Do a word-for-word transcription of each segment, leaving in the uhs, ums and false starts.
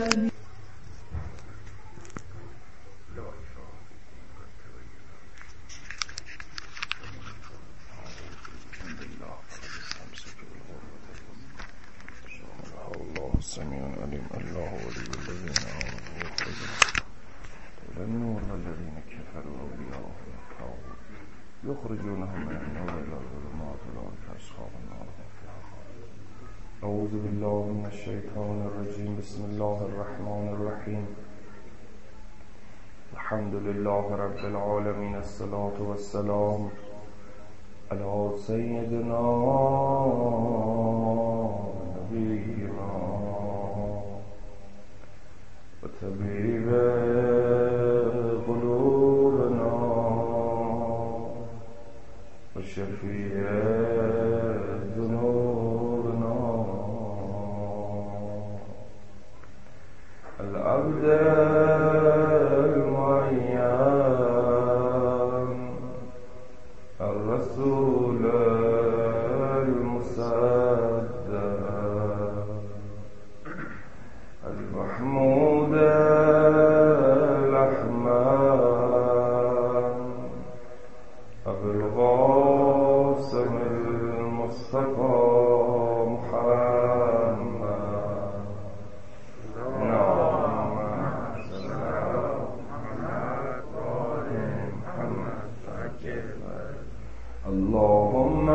سميع عليم الله ولي الذين آمنوا يخرجون النور والذين كفروا أولياءهم الطاغوت يخرجونهم من النور إلى الظلمات أولئك أصحاب النار هم فيها خالدون. أعوذ بالله من الشيطان الرجيم. بسم الله الرحمن الرحيم. الحمد لله رب العالمين. الصلاة والسلام على سيدنا نبينا وطبيب قلوبنا وشفيع ذنوبنا العبد المعين الرسول المصدق المحمود الأحمد أبو القاسم المصطفى محمد. اللهم صل على محمد وآل محمد. اللهم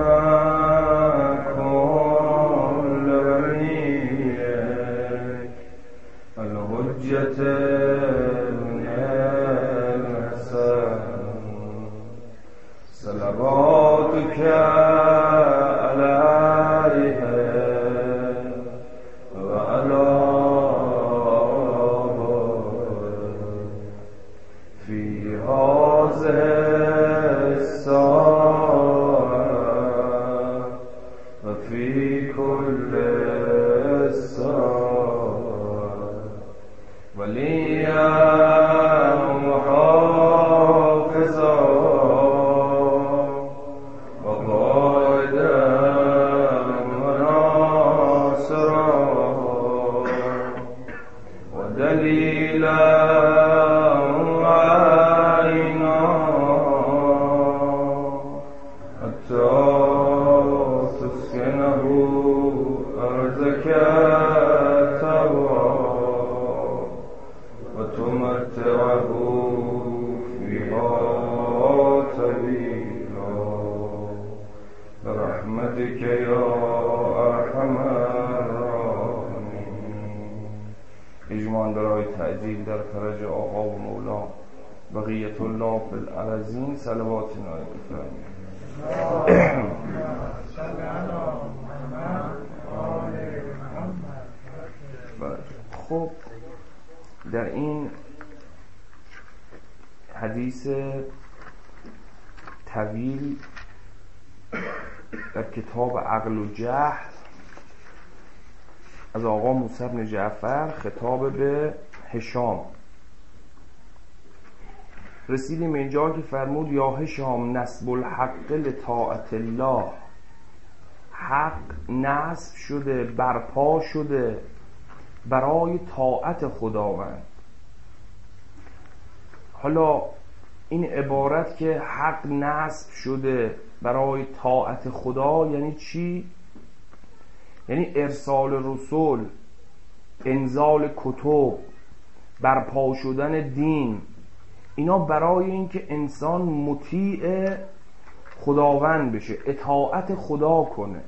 كن لوليك الحجة ابن الحسن صلواتك عليه وعلى في هذه الساعة وفي كل الساعة وليا وحافظا وقائدا وناصرا ودليلا وعينا حتى تسكنه أرضك وتمتعه فيها طويلا برحمتك يا أرحم الراحمين. اجماع برای تعجیل در فرج آقا و مولا بقیت الله فی الارضین صلوات نایب بفرمایید. خب در این حدیث طویل در کتاب عقل و جهل از آقا موسی بن جعفر خطاب به هشام رسیدیم اینجا که فرمود یا هشام نصب الحق لطاعت الله، حق نصب شده برپا شده برای طاعت خداوند. حالا این عبارت که حق نصب شده برای طاعت خدا یعنی چی؟ یعنی ارسال رسول، انزال کتب، برپا شدن دین، اینا برای اینکه انسان مطیع خداوند بشه، اطاعت خدا کنه.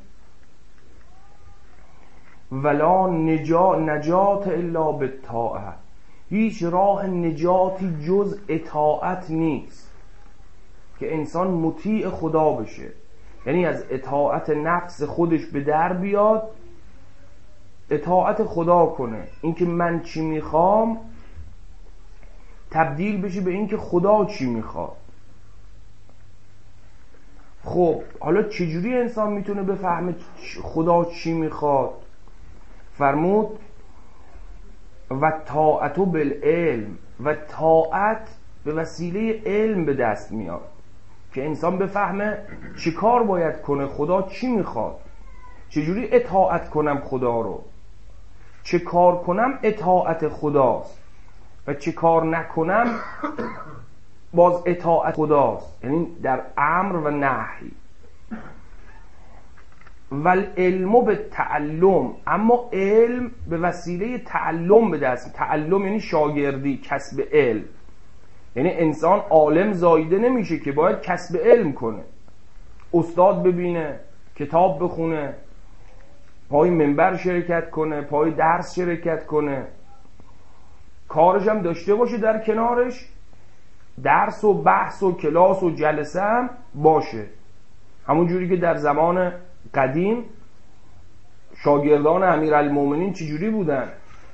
ولا نجات نجات الا بالطاعه، هیچ راه نجاتی جز اطاعت نیست که انسان مطیع خدا بشه، یعنی از اطاعت نفس خودش به در بیاد، اطاعت خدا کنه، اینکه من چی میخوام تبدیل بشه به اینکه خدا چی میخواد. خب حالا چجوری انسان میتونه بفهمه خدا چی میخواد؟ فرمود و طاعت بالعلم، و طاعت به وسیله علم به دست میاد که انسان بفهمه چی کار باید کنه، خدا چی میخواد، چجوری اطاعت کنم خدا رو. چه کار کنم اطاعت خداست و چه کار نکنم باز اطاعت خداست، یعنی در امر و نهی. ول علم به تعلم، اما علم به وسیله تعلم به دست. تعلم یعنی شاگردی، کسب علم. یعنی انسان عالم زایده نمیشه که باید کسب علم کنه، استاد ببینه، کتاب بخونه، پای منبر شرکت کنه، پای درس شرکت کنه، کارش هم داشته باشه در کنارش، درس و بحث و کلاس و جلسه هم باشه. همون جوری که در زمان قدیم شاگردان امیرالمومنین چجوری بودن؟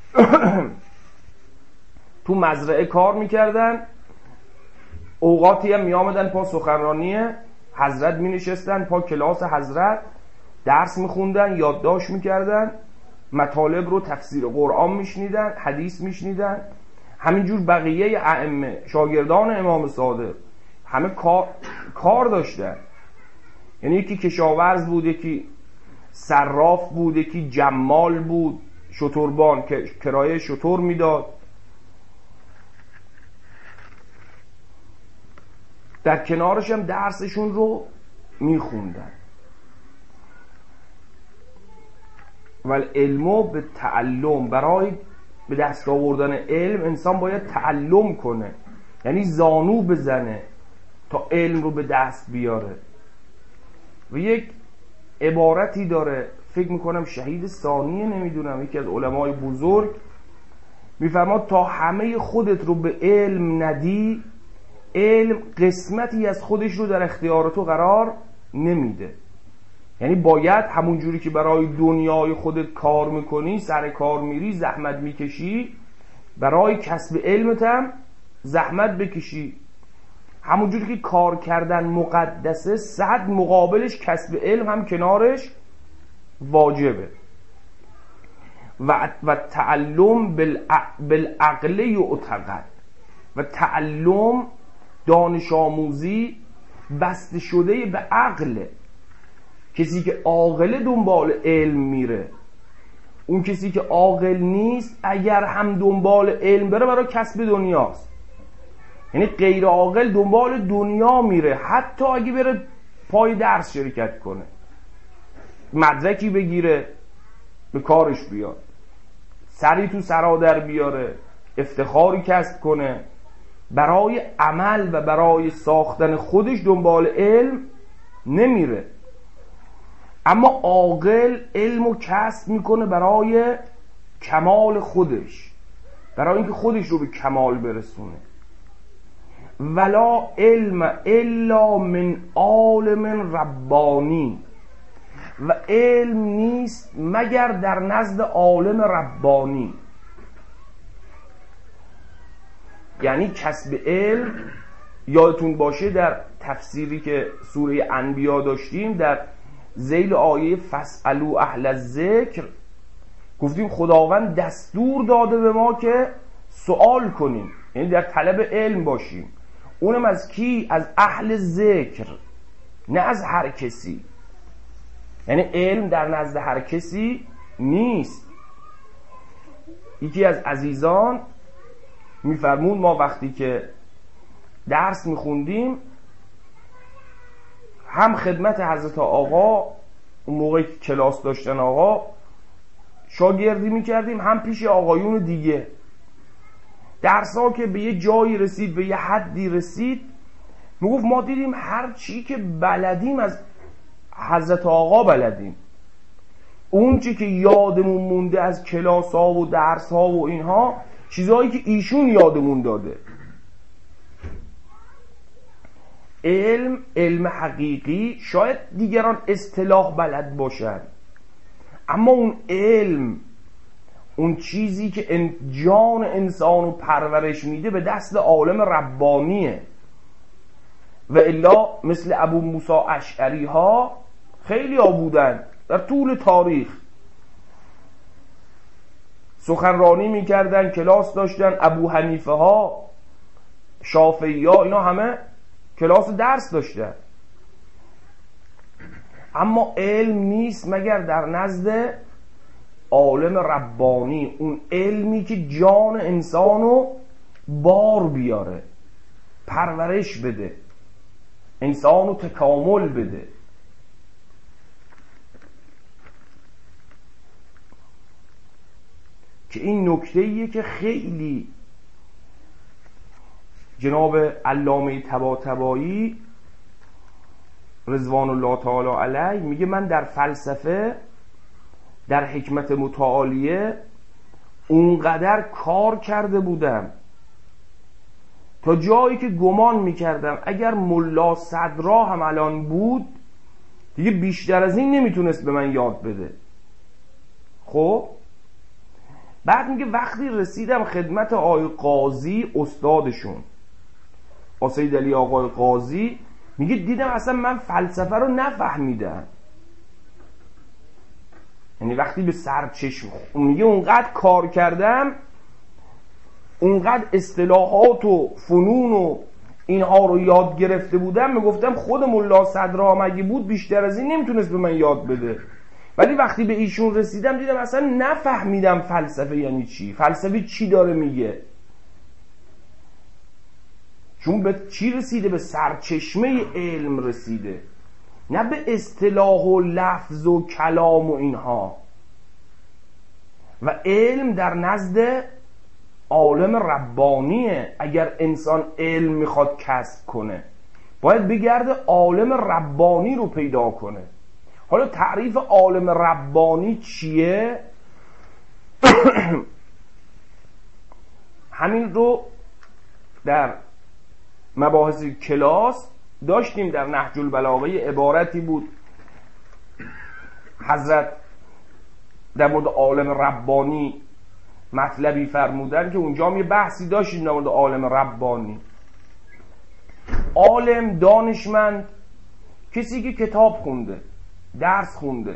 تو مزرعه کار میکردن، اوقاتی هم میامدن پا سخنرانی حضرت مینشستن، پا کلاس حضرت درس میخوندن، یادداشت میکردن، مطالب رو تفسیر قرآن میشنیدن، حدیث میشنیدن. همینجور بقیه ائمه شاگردان امام صادق همه کار, کار داشتن. یعنی یکی کشاورز بود، یکی صراف بود، یکی جمال بود، شتربان که کرایه شتر میداد. در کنارش هم درسشون رو میخوندن. ولی علمو به تعلم، برای به دست آوردن علم انسان باید تعلم کنه، یعنی زانو بزنه تا علم رو به دست بیاره. و یک عبارتی داره، فکر میکنم شهید ثانیه، نمیدونم، یکی از علمای بزرگ میفرماد تا همه خودت رو به علم ندی، علم قسمتی از خودش رو در اختیار تو قرار نمیده. یعنی باید همون جوری که برای دنیای خودت کار میکنی، سر کار میری، زحمت میکشی، برای کسب علمت هم زحمت بکشی. همون جوری که کار کردن مقدسه، صد مقابلش کسب علم هم کنارش واجبه. و و تعلم بالعقل یعتقد، و تعلم دانش آموزی بسته شده به عقل. کسی که عاقل دنبال علم میره، اون کسی که عاقل نیست اگر هم دنبال علم بره برای کسب دنیاست. یعنی غیر عاقل دنبال دنیا میره، حتی اگه بره پای درس شرکت کنه، مدرکی بگیره به کارش بیاد، سری تو سرا در بیاره، افتخاری کسب کنه، برای عمل و برای ساختن خودش دنبال علم نمیره. اما عاقل علمو کسب میکنه برای کمال خودش، برای اینکه خودش رو به کمال برسونه. ولا علم الا من عالم ربانی، و علم نیست مگر در نزد عالم ربانی. یعنی کسب علم، یادتون باشه در تفسیری که سوره انبیا داشتیم، در ذیل آیه فاسألوا اهل الذکر گفتیم خداوند دستور داده به ما که سوال کنیم، یعنی در طلب علم باشیم. اونم از کی؟ از اهل ذکر، نه از هر کسی. یعنی علم در نزد هر کسی نیست. یکی از عزیزان میفرمون ما وقتی که درس میخوندیم، هم خدمت حضرت آقا اون موقعی که کلاس داشتن آقا شاگردی میکردیم، هم پیش آقایون دیگه. درس ها که به یه جایی رسید، به یه حدی رسید، میگفت ما دیدیم هر چی که بلدیم از حضرت آقا بلدیم. اون چی که یادمون مونده از کلاس ها و درس ها و اینها، چیزهایی که ایشون یادمون داده. علم، علم حقیقی، شاید دیگران اصطلاح بلد باشن، اما اون علم، اون چیزی که جان انسان رو پرورش میده، به دست عالم ربانیه. و الا مثل ابو موسی اشعری ها خیلی ها بودن در طول تاریخ، سخنرانی میکردن، کلاس داشتن. ابو حنیفه ها، شافعی ها، اینا همه کلاس درس داشتن. اما علم نیست مگر در نزد عالم ربانی، اون علمی که جان انسانو بار بیاره، پرورش بده، انسانو تکامل بده. که این نکته‌ایه که خیلی جناب علامه طباطبایی رضوان الله تعالی علیه میگه من در فلسفه، در حکمت متعالیه اونقدر کار کرده بودم تا جایی که گمان میکردم اگر ملا صدرا هم الان بود دیگه بیشتر از این نمیتونست به من یاد بده. خب بعد میگه وقتی رسیدم خدمت آقای قاضی استادشون، سید علی آقای قاضی، میگه دیدم اصلا من فلسفه رو نفهمیدم. یعنی وقتی به سرچشم میگه اونقدر کار کردم، اونقدر اصطلاحات و فنون و اینها رو یاد گرفته بودم، میگفتم خود ملا صدرا مگه بود بیشتر از این نمیتونست به من یاد بده. ولی وقتی به ایشون رسیدم دیدم اصلا نفهمیدم فلسفه یعنی چی، فلسفه چی داره میگه. چون به چی رسیده؟ به سرچشمه علم رسیده، نه به اصطلاح و لفظ و کلام و اینها. و علم در نزد عالم ربانیه. اگر انسان علم میخواد کسب کنه باید بگرده عالم ربانی رو پیدا کنه. حالا تعریف عالم ربانی چیه؟ همین رو در مباحث کلاس داشتیم. در نهج البلاغه عبارتی بود حضرت در مورد عالم ربانی مطلبی فرمودن که اونجا هم یه بحثی داشتیم در مورد عالم ربانی. عالم، دانشمند، کسی که کتاب خونده، درس خونده،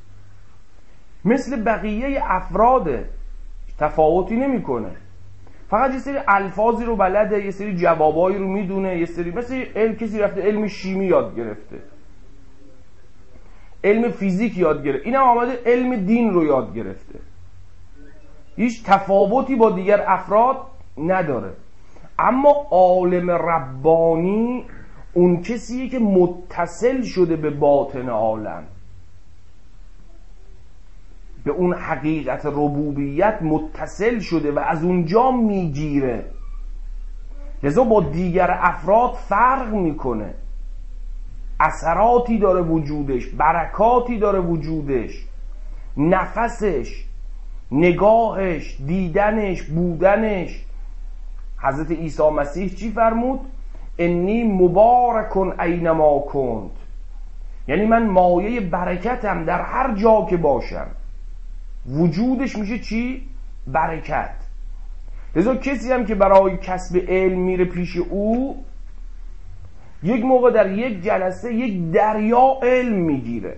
مثل بقیه افراده، تفاوتی نمیکنه، فقط یه سری الفاظی رو بلده، یه سری جوابایی رو میدونه، یه سری مثل علم کسی رفته علم شیمی یاد گرفته، علم فیزیک یاد گرفته، اینم آمده علم دین رو یاد گرفته، هیچ تفاوتی با دیگر افراد نداره. اما عالم ربانی اون کسیه که متصل شده به باطن عالم، به اون حقیقت ربوبیت متصل شده و از اونجا میگیره، لذا با دیگر افراد فرق میکنه، اثراتی داره وجودش، برکاتی داره وجودش، نفسش، نگاهش، دیدنش، بودنش. حضرت عیسی مسیح چی فرمود؟ انی مبارکن اینما کنت، یعنی من مایه برکتم در هر جا که باشم. وجودش میشه چی؟ برکت. لذا کسی هم که برای کسب علم میره پیش او، یک موقع در یک جلسه یک دریا علم میگیره،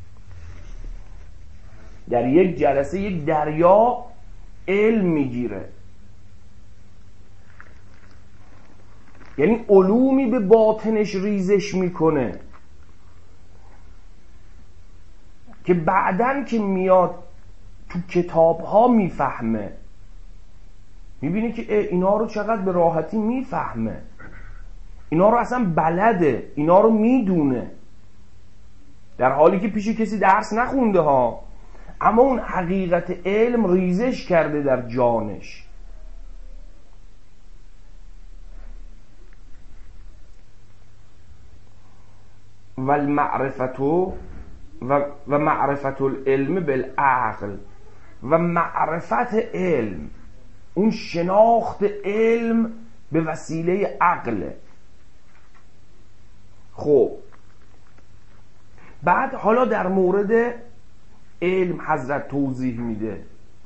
در یک جلسه یک دریا علم میگیره، یعنی علومی به باطنش ریزش میکنه که بعدن که میاد تو کتاب ها میفهمه، میبینی که اینا رو چقدر به راحتی میفهمه، اینا رو اصلا بلده، اینا رو میدونه، در حالی که پیش کسی درس نخونده ها، اما اون حقیقت علم ریزش کرده در جانش. و المعرفت و و معرفت العلم بالعقل، و معرفت علم، اون شناخت علم به وسیله عقل. خب بعد حالا در مورد علم حضرت توضیح میده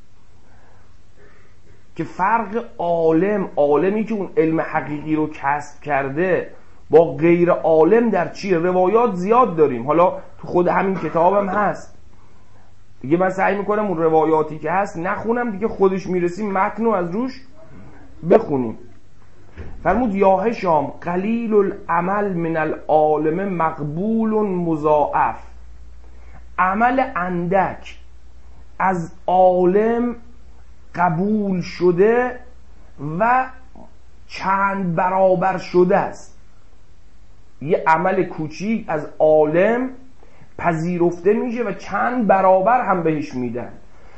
که فرق عالم، عالمی که اون علم حقیقی رو کسب کرده، با غیر عالم در چیه. روایات زیاد داریم، حالا تو خود همین کتابم هست دیگه، من سعی میکنم اون روایاتی که هست نخونم دیگه، خودش میرسیم متن رو از روش بخونیم. فرمود یا هشام قلیل العمل من العالم مقبول مضاعف، عمل اندک از عالم قبول شده و چند برابر شده است. یه عمل کوچیک از عالم پذیرفته میشه و چند برابر هم بهش میدن.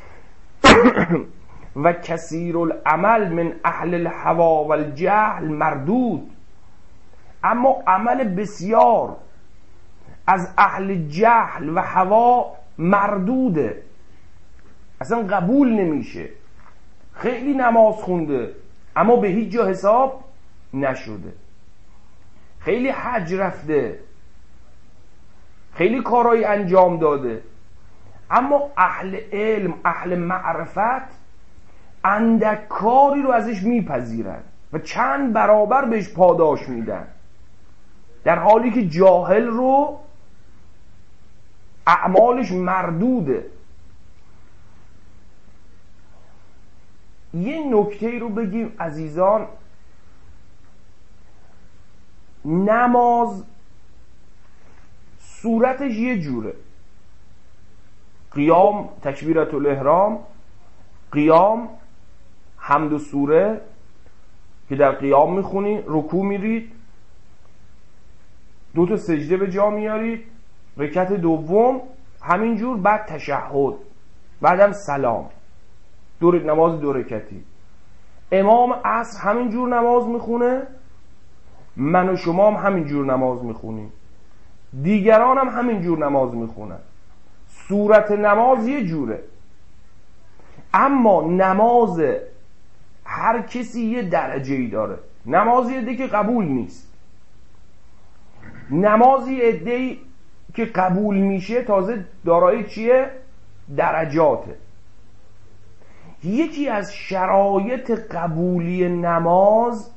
و کثیر العمل من اهل الهوا و الجهل مردود، اما عمل بسیار از اهل جهل و هوا مردوده، اصلا قبول نمیشه. خیلی نماز خونده اما به هیچ جا حساب نشده، خیلی حج رفته، خیلی کارهای انجام داده، اما اهل علم، اهل معرفت اندک کاری رو ازش میپذیرن و چند برابر بهش پاداش میدن، در حالی که جاهل رو اعمالش مردوده. یه نکته رو بگیم عزیزان، نماز صورتش یه جوره، قیام تکبیرت الاحرام، قیام حمد و سوره که در قیام میخونی، رکوع میرید، دو تا سجده به جا میارید، رکعت دوم همینجور، بعد تشهد، بعدم سلام، دو نماز دو رکعتی. امام عصر همینجور نماز میخونه، من و شما هم همینجور نماز میخونیم، دیگران هم همینجور نماز میخونن. صورت نماز یه جوره، اما نماز هر کسی یه درجه‌ای داره. نماز یه عده که قبول نیست، نماز یه عده‌ای که قبول میشه تازه دارای چیه؟ درجاته. یکی از شرایط قبولی نماز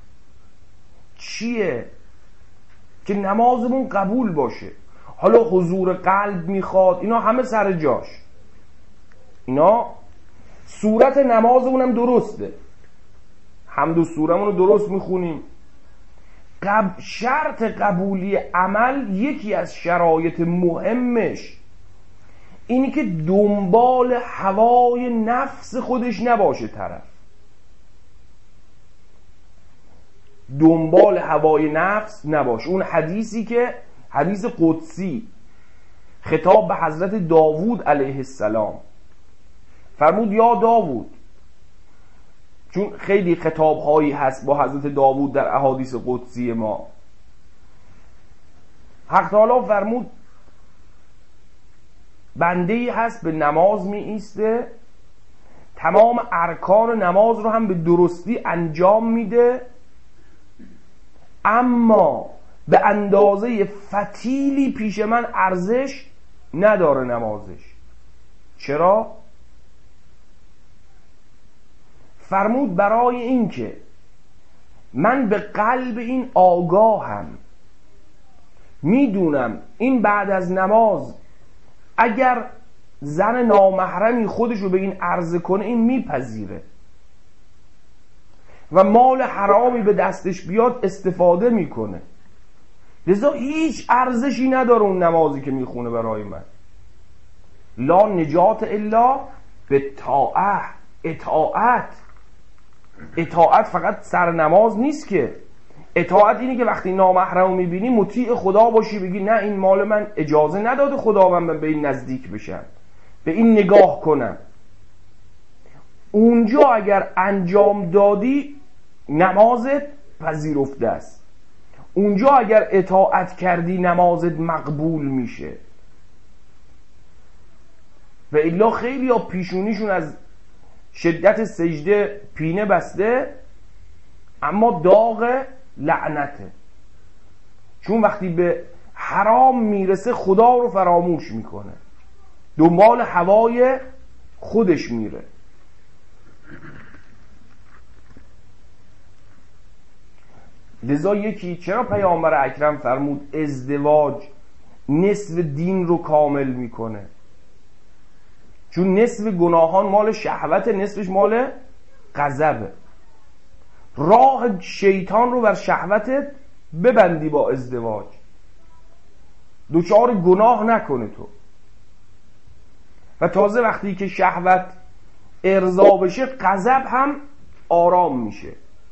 چیه؟ که نمازمون قبول باشه. حالا حضور قلب میخواد، اینا همه سر جاش، اینا صورت نمازمون هم درسته، حمد و سورمون رو درست میخونیم. قب... شرط قبولی عمل، یکی از شرایط مهمش اینی که دنبال هوای نفس خودش نباشه طرف، دنبال هوای نفس نباشه. اون حدیثی که حدیث قدسی خطاب به حضرت داوود علیه السلام فرمود یا داوود، چون خیلی خطاب هایی هست با حضرت داوود در احادیث قدسی ما، حق تعالی فرمود بنده‌ای هست به نماز می ایسته، تمام ارکان نماز رو هم به درستی انجام میده، اما به اندازه فتیلی پیش من ارزش نداره نمازش. چرا؟ فرمود برای این که من به قلب این آگاهم، میدونم این بعد از نماز اگر زن نامحرمی خودش رو به این عرضه کنه این میپذیره و مال حرامی به دستش بیاد استفاده میکنه، لذا هیچ ارزشی نداره اون نمازی که میخونه برای من. لا نجات الا به طاعه، اطاعت. اطاعت فقط سر نماز نیست که، اطاعت اینه که وقتی نامحرم رو میبینی مطیع خدا باشی، بگی نه این مال من اجازه نداده خدا من به این نزدیک بشم، به این نگاه کنم. اونجا اگر انجام دادی نمازت پذیرفته است، اونجا اگر اطاعت کردی نمازت مقبول میشه. و الا خیلی ها پیشونیشون از شدت سجده پینه بسته، اما داغ لعنته، چون وقتی به حرام میرسه خدا رو فراموش میکنه، دنبال هوای خودش میره. لذا یکی چرا پیامبر اکرم فرمود ازدواج نصف دین رو کامل میکنه؟ چون نصف گناهان مال شهوت، نصفش مال غضبه. راه شیطان رو بر شهوتت ببندی با ازدواج، دوچار گناه نکنه تو. و تازه وقتی که شهوت ارضا بشه غضب هم آرام میشه.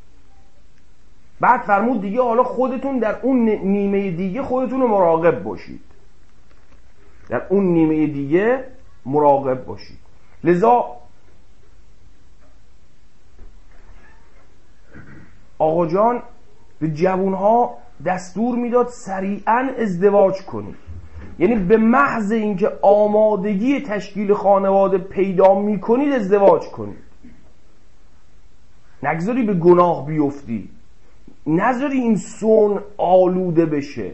بعد فرمود دیگه حالا خودتون در اون نیمه دیگه خودتون رو مراقب باشید، در اون نیمه دیگه مراقب باشید. لذا آقا جان به جوانها دستور میداد سریعا ازدواج کنید. یعنی به محض اینکه آمادگی تشکیل خانواده پیدا میکنید ازدواج کنید، نگذاری به گناه بیفتی، نذاری این سون آلوده بشه.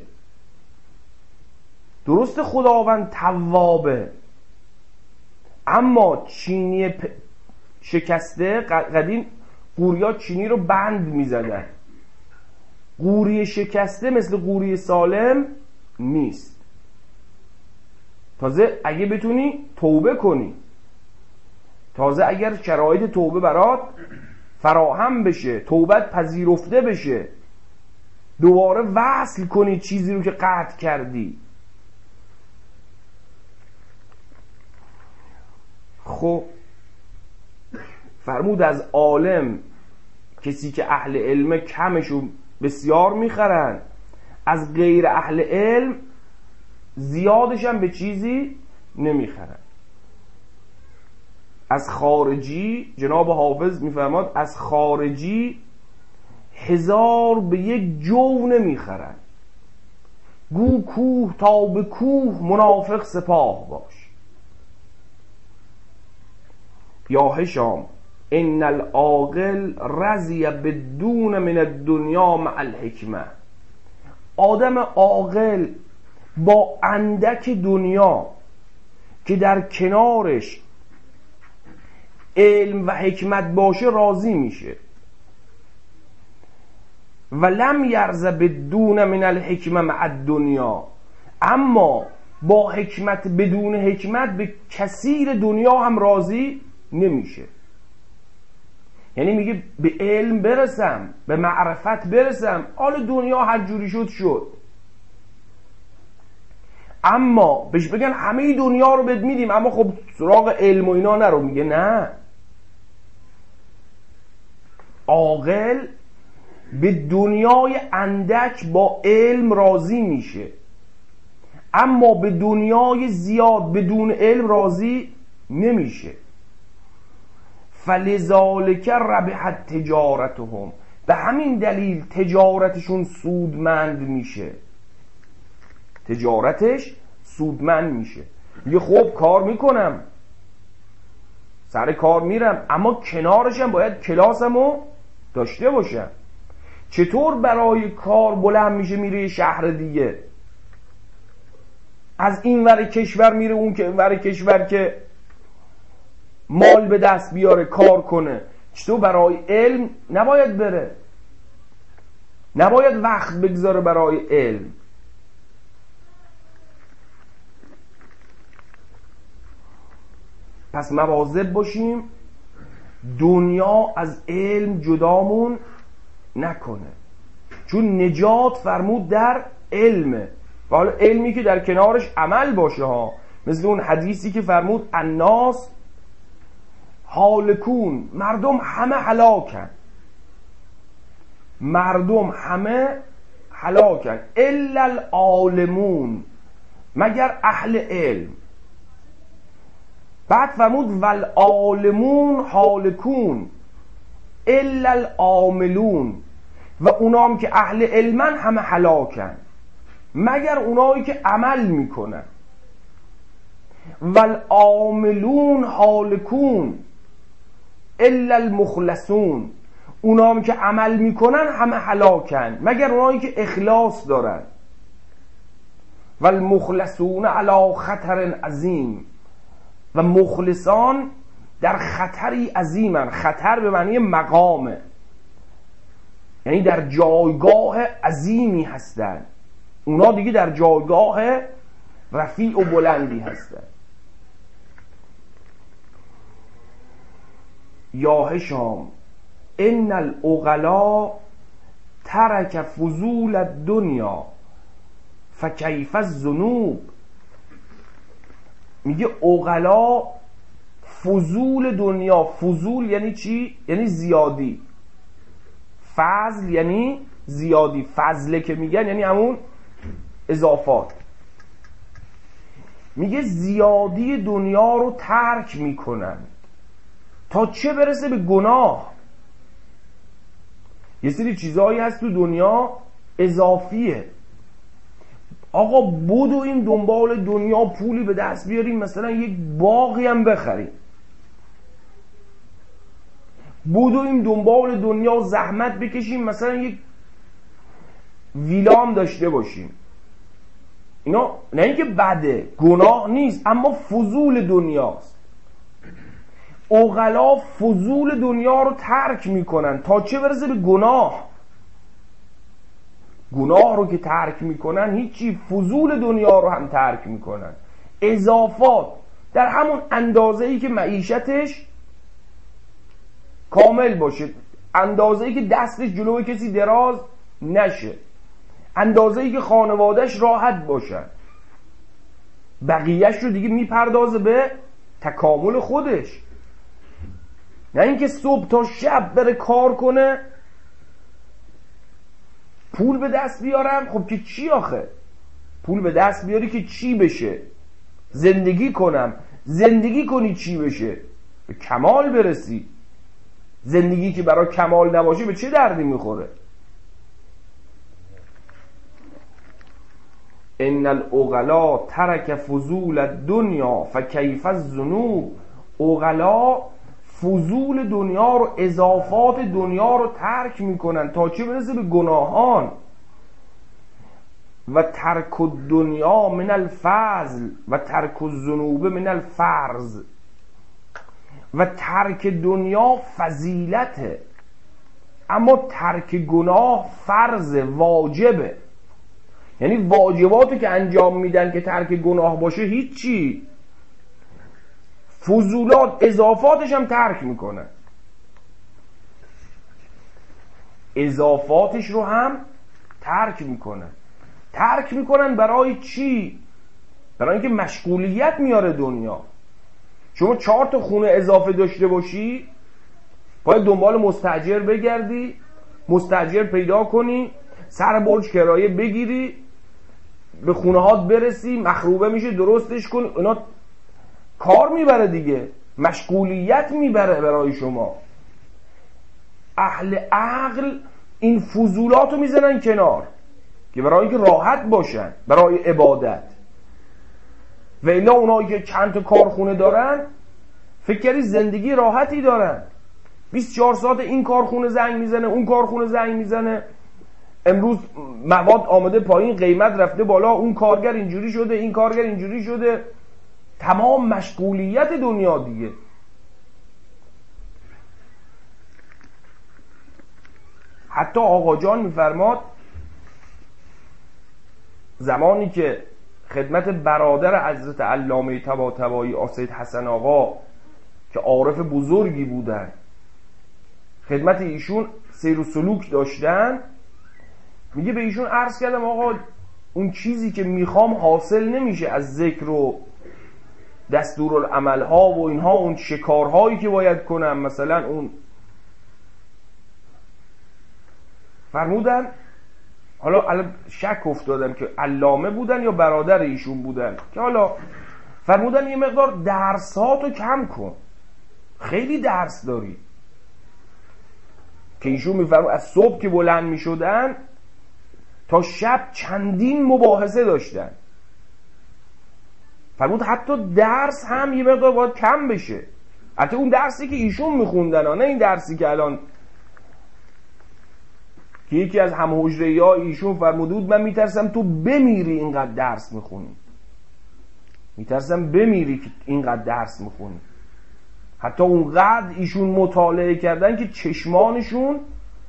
درست خداوند توابه، اما چینی شکسته، قدیم قوریا چینی رو بند میزدن، قوری شکسته مثل قوری سالم نیست. تازه اگه بتونی توبه کنی، تازه اگر شرایط توبه برات فراهم بشه، توبت پذیرفته بشه، دوباره وصل کنی چیزی رو که قطع کردی. خب فرمود از عالم کسی که اهل علم کمشو بسیار میخرن، از غیر اهل علم زیادش هم به چیزی نمیخرن. از خارجی جناب حافظ میفرماد از خارجی هزار به یک جو نمیخرن، گو کوه تا به کوه منافق سپاه باش. یا هشام ان العاقل رضی بدون من الدنیا مع الحکمه. آدم عاقل با اندک دنیا که در کنارش علم و حکمت باشه راضی میشه. و لم یرض بدون من الحکمه مع الدنیا، اما با حکمت بدون حکمت به کثیر دنیا هم راضی نمیشه. یعنی میگه به علم برسم، به معرفت برسم، حالا دنیا هر جوری شد شد، اما بهش بگن همه دنیا رو بد میدیم اما خب سراغ علم و اینا نرو، میگه نه. عاقل به دنیای اندک با علم راضی میشه، اما به دنیای زیاد بدون علم راضی نمیشه. فلذالک ربحت تجارتهم، به همین دلیل تجارتشون سودمند میشه، تجارتش سودمند میشه. میگه خب کار میکنم، سر کار میرم، اما کنارشم باید کلاسمو داشته باشم. چطور برای کار بلند میشه میره یه شهر دیگه، از این ور کشور میره اون که ور کشور که مال به دست بیاره کار کنه؟ چطور برای علم نباید بره، نباید وقت بگذاره برای علم. پس مواظب باشیم دنیا از علم جدامون نکنه، چون نجات فرمود در علمه. و حالا علمی که در کنارش عمل باشه ها، مثل اون حدیثی که فرمود الناس هالکون، مردم همه هلاکن، مردم همه هلاکن الا العالمون، مگر اهل علم. بعد فرمود والعالمون هالکون الا العاملون، و اونام که اهل علمن همه هلاکن مگر اونایی که عمل میکنن. والعاملون هالکون الا المخلصون، اونام که عمل میکنن همه هلاکن مگر اونایی که اخلاص دارن. والمخلصون علی خطر عظیم، و مخلصان در خطری عظیمن. خطر به معنی مقامه، یعنی در جایگاه عظیمی هستن، اونا دیگه در جایگاه رفیع و بلندی هستن. یا هشام ان العقلا ترک فضول الدنیا فکیف الذنوب. میگه عقلا فضول دنیا. فضول یعنی چی؟ یعنی زیادی. فضل یعنی زیادی. فضله که میگن یعنی همون اضافات. میگه زیادی دنیا رو ترک میکنن تا چه برسه به گناه. یه سری چیزهایی هست تو دنیا اضافیه. آقا بدو این دنبال دنیا پولی به دست بیاریم، مثلا یک باغی هم بخریم. بدو این دنبال دنیا زحمت بکشیم، مثلا یک ویلا هم داشته باشیم. اینا نه اینکه بده، گناه نیست، اما فضول دنیاست. عقلا فضول دنیا رو ترک میکنن تا چه برسه به گناه. گناه رو که ترک میکنن هیچی، فضول دنیا رو هم ترک میکنن. اضافات در همون اندازه‌ای که معیشتش کامل باشه، اندازه‌ای که دستش جلوی کسی دراز نشه، اندازه‌ای که خانوادهش راحت باشن، بقیهش رو دیگه میپردازه به تکامل خودش. نه اینکه صبح تا شب بره کار کنه پول به دست بیارم. خب که چی آخه؟ پول به دست بیاری که چی بشه؟ زندگی کنم. زندگی کنی چی بشه؟ به کمال برسی. زندگی که برای کمال نباشه به چه دردی میخوره؟ ان العقلا ترک فضول الدنیا فکیف الذنوب. عقلا فضول دنیا رو، اضافات دنیا رو ترک میکنن تا چه برسه به گناهان. و ترک الدنیا من الفضل و ترک الذنوب من الفرض. و ترک دنیا فضیلته، اما ترک گناه فرض، واجبه. یعنی واجباتو که انجام میدن که ترک گناه باشه هیچی، فضولات اضافاتش هم ترک میکنن. اضافاتش رو هم ترک میکنن. ترک میکنن برای چی؟ برای اینکه مشغولیت میاره دنیا. شما چهار تا خونه اضافه داشته باشی، باید دنبال مستاجر بگردی، مستاجر پیدا کنی، سر برج کرایه بگیری، به خونه هات برسی، مخروبه میشه درستش کن. اینا کار میبره دیگه، مشغولیت میبره برای شما. اهل عقل این فضولاتو میزنن کنار که برای اینکه راحت باشن برای عبادت. و الا اونایی که چند تا کارخونه دارن فکر کردی زندگی راحتی دارن. بیست و چهار ساعت این کارخونه زنگ میزنه، اون کارخونه زنگ میزنه، امروز مواد آمده پایین، قیمت رفته بالا، اون کارگر اینجوری شده، این کارگر اینجوری شده. تمام مشغولیت دنیا دیگه. حتی آقا جان میفرماد زمانی که خدمت برادر حضرت علامه طباطبایی سید حسن آقا که عارف بزرگی بودن، خدمت ایشون سیر و سلوک داشتن، میگه به ایشون عرض کردم آقا اون چیزی که میخوام حاصل نمیشه از ذکر و دستورالعمل ها و اینها، اون شکارهایی که باید کنم. مثلا اون فرمودن، حالا الان شک افتادم که علامه بودن یا برادر ایشون بودن، که حالا فرمودن یه مقدار درساتو کم کن، خیلی درس داری. که ایشون میفرمود از صبح که بلند میشدن تا شب چندین مباحثه داشتن. فرمود حتی درس هم یه مقدار باید کم بشه. حتی اون درسی که ایشون میخوندن، نه این درسی که الان، که یکی از همحجره ها ایشون فرموده بود من میترسم تو بمیری اینقدر درس میخونی، میترسم بمیری که اینقدر درس میخونی. حتی اونقدر ایشون مطالعه کردن که چشمانشون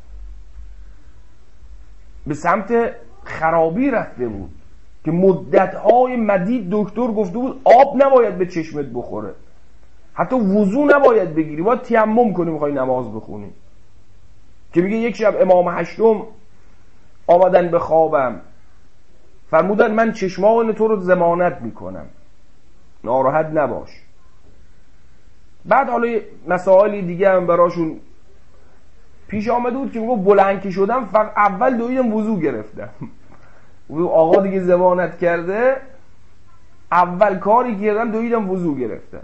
به سمت خرابی رفته بود، که مدتهای مدید دکتر گفته بود آب نباید به چشمت بخوره، حتی وضو نباید بگیری، باید تیمم کنی میخوای نماز بخونی. که میگه یک شب امام هشتم آمدن به خوابم، فرمودن من چشمان تو رو ضمانت میکنم ناراحت نباش. بعد حالا مسائل دیگه هم براشون پیش آمده بود که میگه بلند که شدم فقط اول دویدم وضو گرفتم. آقا دیگه ضمانت کرده، اول کاری کردم دویدم وضو گرفتم.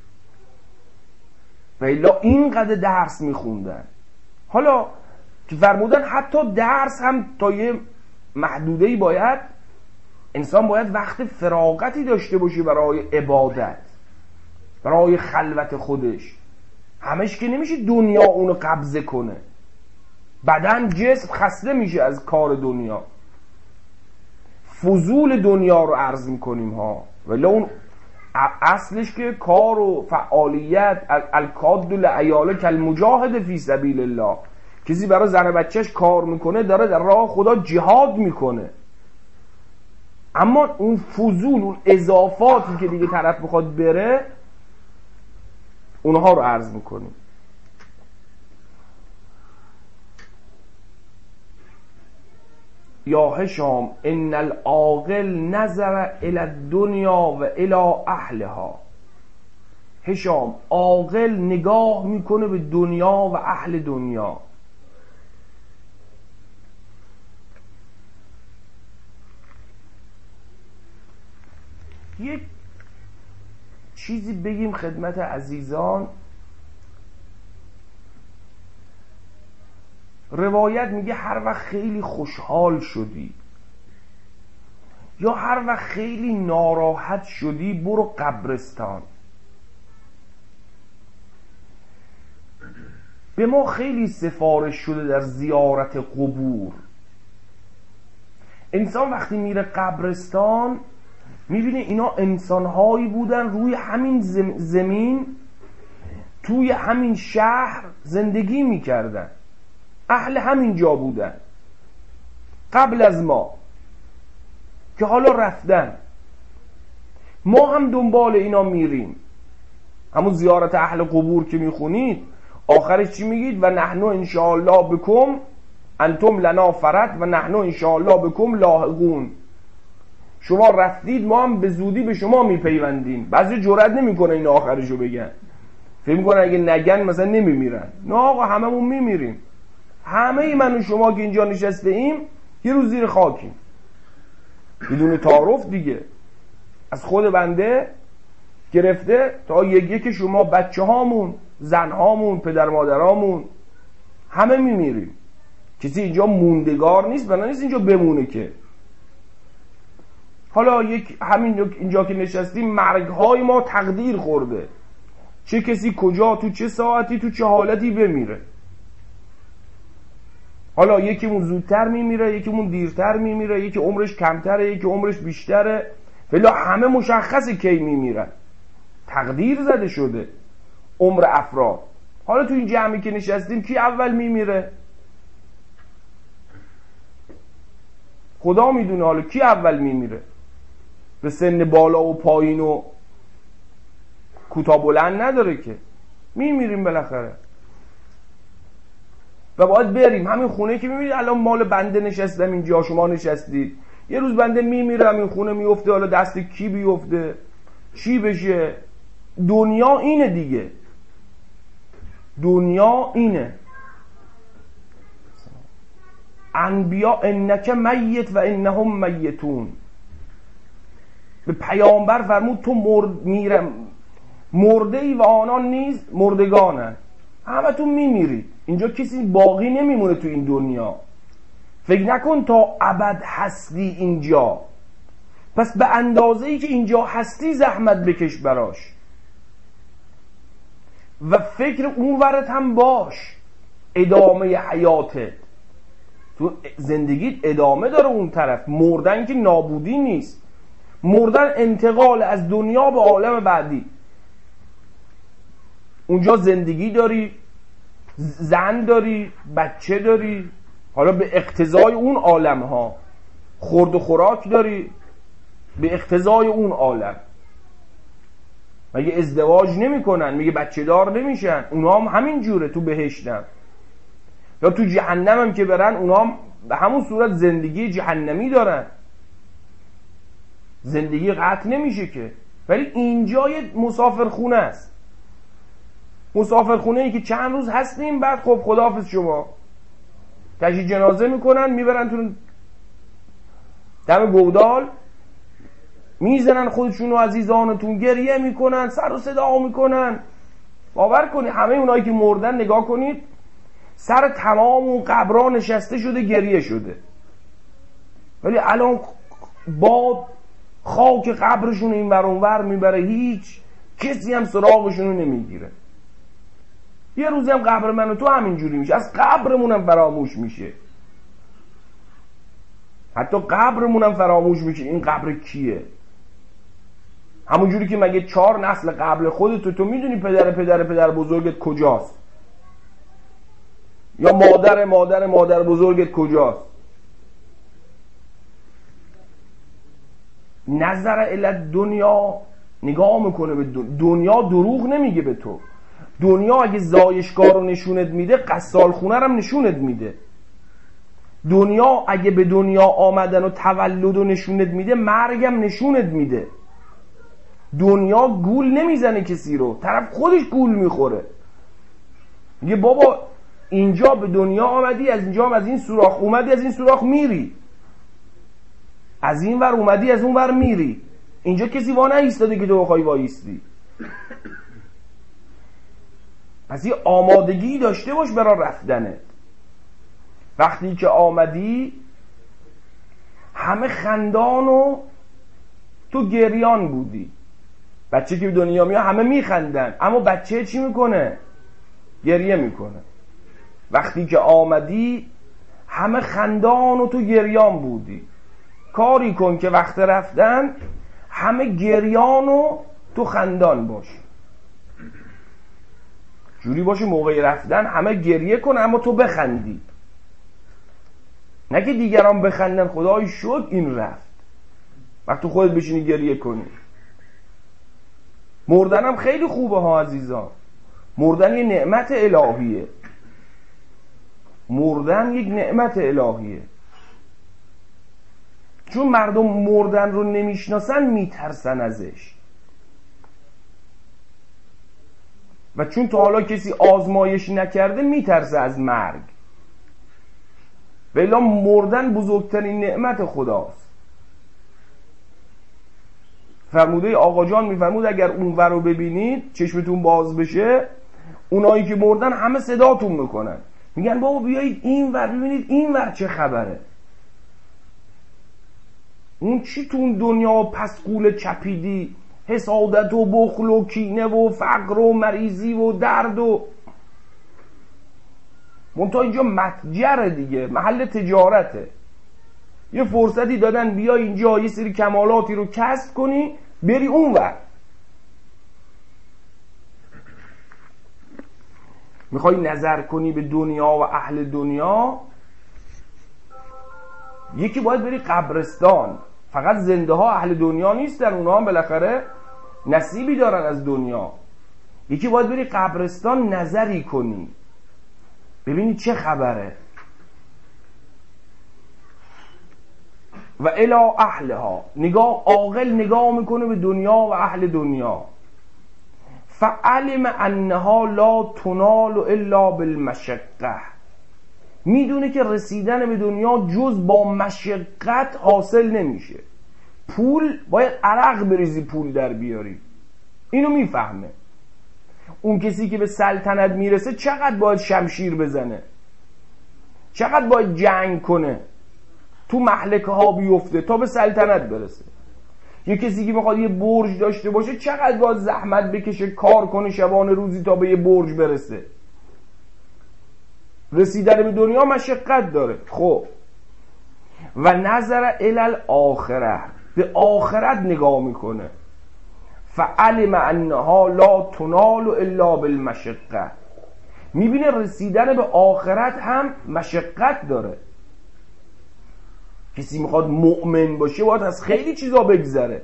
و الا اینقدر درس میخوندن. حالا که فرمودن حتی درس هم تا یه محدوده‌ای باید انسان باید وقت فراغتی داشته باشه برای عبادت، برای خلوت خودش. همش که نمیشه دنیا اونو قبضه کنه، بدن جسم خسته میشه از کار دنیا. فضول دنیا رو عرض میکنیم ها، ولی اون اصلش که کار و فعالیت، الکاد لعیاله کالمجاهد فی سبیل الله. کسی برای زن بچهش کار میکنه داره در راه خدا جهاد میکنه. اما اون فضول، اون اضافاتی که دیگه طرف بخواد بره، اونها رو عرض میکنیم. یا هشام ان العاقل نظر الی الدنیا و الی اهلها. هشام، عاقل نگاه میکنه به دنیا و اهل دنیا. یک چیزی بگیم خدمت عزیزان. روایت میگه هر وقت خیلی خوشحال شدی یا هر وقت خیلی ناراحت شدی برو قبرستان. به ما خیلی سفارش شده در زیارت قبور. انسان وقتی میره قبرستان میبینه اینا انسانهایی بودن روی همین زمین، توی همین شهر زندگی میکردن، اهل همین جا بودن قبل از ما، که حالا رفتن. ما هم دنبال اینا میریم. همون زیارت اهل قبور که میخونید آخرش چی میگید؟ و نحن انشاءالله بکم انتم لنا فرد و نحن انشاءالله بکم لاحقون. شما رفتید ما هم به زودی به شما میپیوندیم. بعضی جرئت نمیکنه این آخرشو بگن، فکر میکنن اگه نگن مثلا نمیمیرن. نه آقا، هممون میمیریم. همه من و شما که اینجا نشسته ایم یه روز زیر خاکیم بدون تعارف دیگه. از خود بنده گرفته تا یک یک شما، بچه هامون، زن هامون، پدر مادرامون، همه میمیریم. کسی اینجا موندگار نیست، بنا نیست اینجا بمونه که. حالا یک همین اینجا که نشستیم مرگ های ما تقدیر خورده، چه کسی کجا تو چه ساعتی تو چه حالتی بمیره. حالا یکیمون زودتر میمیره، یکیمون دیرتر میمیره، یکی عمرش کمتره، یکی عمرش بیشتره، ولی همه مشخصه کی میمیرن. تقدیر زده شده عمر افراد. حالا تو این جمعی که نشستیم کی اول میمیره؟ خدا میدونه حالا کی اول میمیره. به سن بالا و پایین و کوتاه بلند نداره که، میمیریم بالاخره و باید بریم. همین خونه که میمیرید الان مال بنده نشستم اینجا، شما نشستید، یه روز بنده میمیره همین خونه میفته، حالا دست کی بیفته چی بشه. دنیا اینه دیگه، دنیا اینه. انبیا انک میت و انهم میتون. به پیامبر فرمود تو مرد میرم مرده ای و آنان نیز مردگانن. همه تو میمیرید. اینجا کسی باقی نمیمونه تو این دنیا. فکر نکن تا ابد هستی اینجا، پس به اندازه ای که اینجا هستی زحمت بکش براش و فکر اون ورت هم باش. ادامه حیاتت، تو زندگیت ادامه داره. اون طرف مردن که نابودی نیست، مردن انتقال از دنیا به عالم بعدی. اونجا زندگی داری، زن داری، بچه داری، حالا به اقتضای اون عالم ها، خورد و خوراک داری به اقتضای اون عالم. مگه ازدواج نمی کنن؟ میگه بچه دار نمیشن؟ اونا هم همین جوره تو بهشتن. یا تو جهنم هم که برن اونا هم به همون صورت زندگی جهنمی دارن. زندگی قطع نمیشه که. ولی اینجا یه مسافرخونه است، مسافرخونه ای که چند روز هستیم، بعد خب خداحافظ شما. تشییع جنازه میکنن، میبرن تو دم گودال، میزنن خودشونو عزیزانتون، گریه میکنن، سر و صدا میکنن. باور کنید همه اونایی که مردن نگاه کنید سر تمام اون قبرها نشسته شده، گریه شده، ولی الان باد خاک قبرشون این ور اون ور میبره، هیچ کسی هم سراغشونو نمیگیره. یه روزی هم قبر من و تو همینجوری میشه، از قبرمونم فراموش میشه، حتی قبرمونم فراموش میشه این قبر کیه. همونجوری که مگه چهار نسل قبل خودت تو میدونی پدر پدر پدر بزرگت کجاست، یا مادر مادر مادر بزرگت کجاست. نظر علت دنیا نگاه میکنه به دنیا، دروغ نمیگه به تو. دنیا اگه زایشگاه رو نشونت میده، قصال خونه رو نشونت میده. دنیا اگه به دنیا آمدن و تولد رو نشونت میده، مرگم نشونت میده. دنیا گول نمیزنه کسی رو، طرف خودش گول میخوره. میگه بابا اینجا به دنیا آمدی، از اینجا هم از این سوراخ اومدی، از این سوراخ میری، از این ور اومدی از اون ور میری. اینجا کسی وا نایستاده که تو بخوای وایستی. پس یه آمادگی داشته باش برای رفتنت. وقتی که آمدی همه خندان و تو گریان بودی. بچه که به دنیا میاد همه میخندن، اما بچه چی میکنه؟ گریه میکنه. وقتی که آمدی همه خندان و تو گریان بودی. کاری کن که وقت رفتن همه گریان و تو خندان باش. جوری باشه موقع رفتن همه گریه کن اما تو بخندی، نه که دیگران بخندن خدای شد این رفت، وقت تو خودت بشینی گریه کنی. مردن هم خیلی خوبه ها عزیزان، مردن یه نعمت الهیه، مردن یک نعمت الهیه. چون مردم مردن رو نمیشناسن میترسن ازش، و چون تا حالا کسی آزمایش نکرده میترسه از مرگ. ولی مردن بزرگترین نعمت خداست. فرموده آقا جان میفرمود اگر اون ور رو ببینید چشمتون باز بشه، اونایی که مردن همه صداتون میکنن، میگن بابا بیایید این ور ببینید این ور چه خبره. اون چی تو اون دنیا پسقول چپیدی، حسادت و بخل و کینه و فقر و مریضی و درد و منتها اینجا متجره دیگه، محل تجارته. یه فرصتی دادن بیا اینجا یه سری کمالاتی رو کسب کنی بری اون ور. میخوای نظر کنی به دنیا و اهل دنیا، یکی باید بری قبرستان. فقط زنده ها اهل دنیا نیستن، اونها هم بالاخره نصیبی دارن از دنیا. یکی باید بری قبرستان نظری کنی ببینی چه خبره. و الی اهلها، نگاه عاقل نگاه میکنه به دنیا و اهل دنیا. فعلم انها لا تنال الا بالمشقه، میدونه که رسیدن به دنیا جز با مشقت حاصل نمیشه. پول باید عرق بریزی پول در بیاری، اینو میفهمه. اون کسی که به سلطنت میرسه چقدر باید شمشیر بزنه، چقدر باید جنگ کنه، تو مهلکه ها بیفته تا به سلطنت برسه. یه کسی که میخواد یه برج داشته باشه چقدر باید زحمت بکشه، کار کنه شبانه روزی تا به یه برج برسه. رسیدن به دنیا مشقت داره. خب و نظر الی آخره، به آخرت نگاه میکنه. فعلم انها لا تنال الا بالمشقه، میبینه رسیدن به آخرت هم مشقت داره. کسی میخواد مؤمن باشه باید از خیلی چیزا بگذره،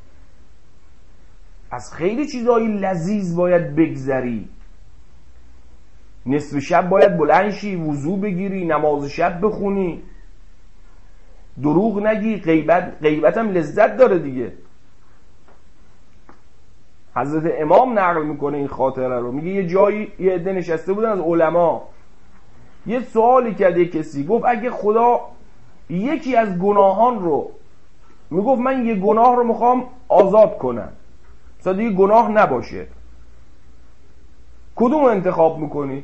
از خیلی چیزای لذیذ باید بگذری. نصف شب باید بلند شی، وضو بگیری، نماز شب بخونی، دروغ نگی، غیبت غیبت هم لذت داره دیگه. حضرت امام نقل میکنه این خاطره رو، میگه یه جایی یه عده نشسته بودن از علما، یه سوالی کرد یه کسی، گفت اگه خدا یکی از گناهان رو میگفت من یه گناه رو میخوام آزاد کنم، مثلا دیگه گناه نباشه، کدوم رو انتخاب میکنی؟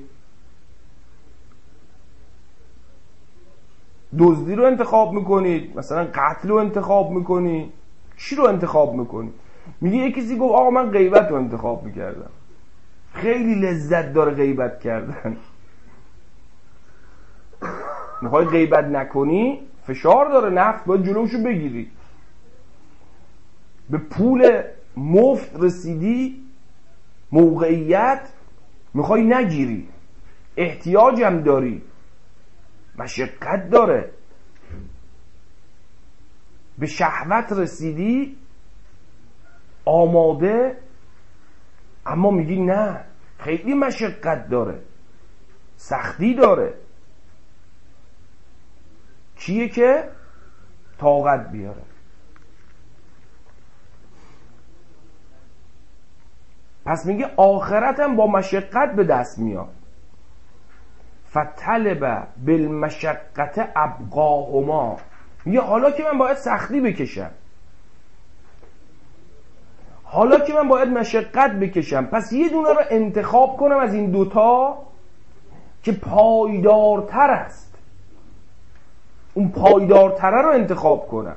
دزدی رو انتخاب میکنید؟ مثلا قتل رو انتخاب میکنی؟ چی رو انتخاب میکنی؟ میگه یه کسی گفت آقا من غیبت رو انتخاب میکردم، خیلی لذت داره غیبت کردن. میخوای غیبت نکنی فشار داره، نفس باید جلوشو بگیری، به پول مفت رسیدی، موقعیت میخوای نگیری، احتیاجم داری، مشقت داره، به شهوت رسیدی آماده، اما میگی نه خیلی مشقت داره، سختی داره. کیه که طاقت بیاره؟ پس میگه آخرتم با مشقت به دست میاد. فطلب بالمشقت ابقاهما، میگه حالا که من باید سختی بکشم، حالا که من باید مشقت بکشم، پس یه دونه رو انتخاب کنم از این دوتا که پایدارتر است، اون پایدارتره رو انتخاب کنم.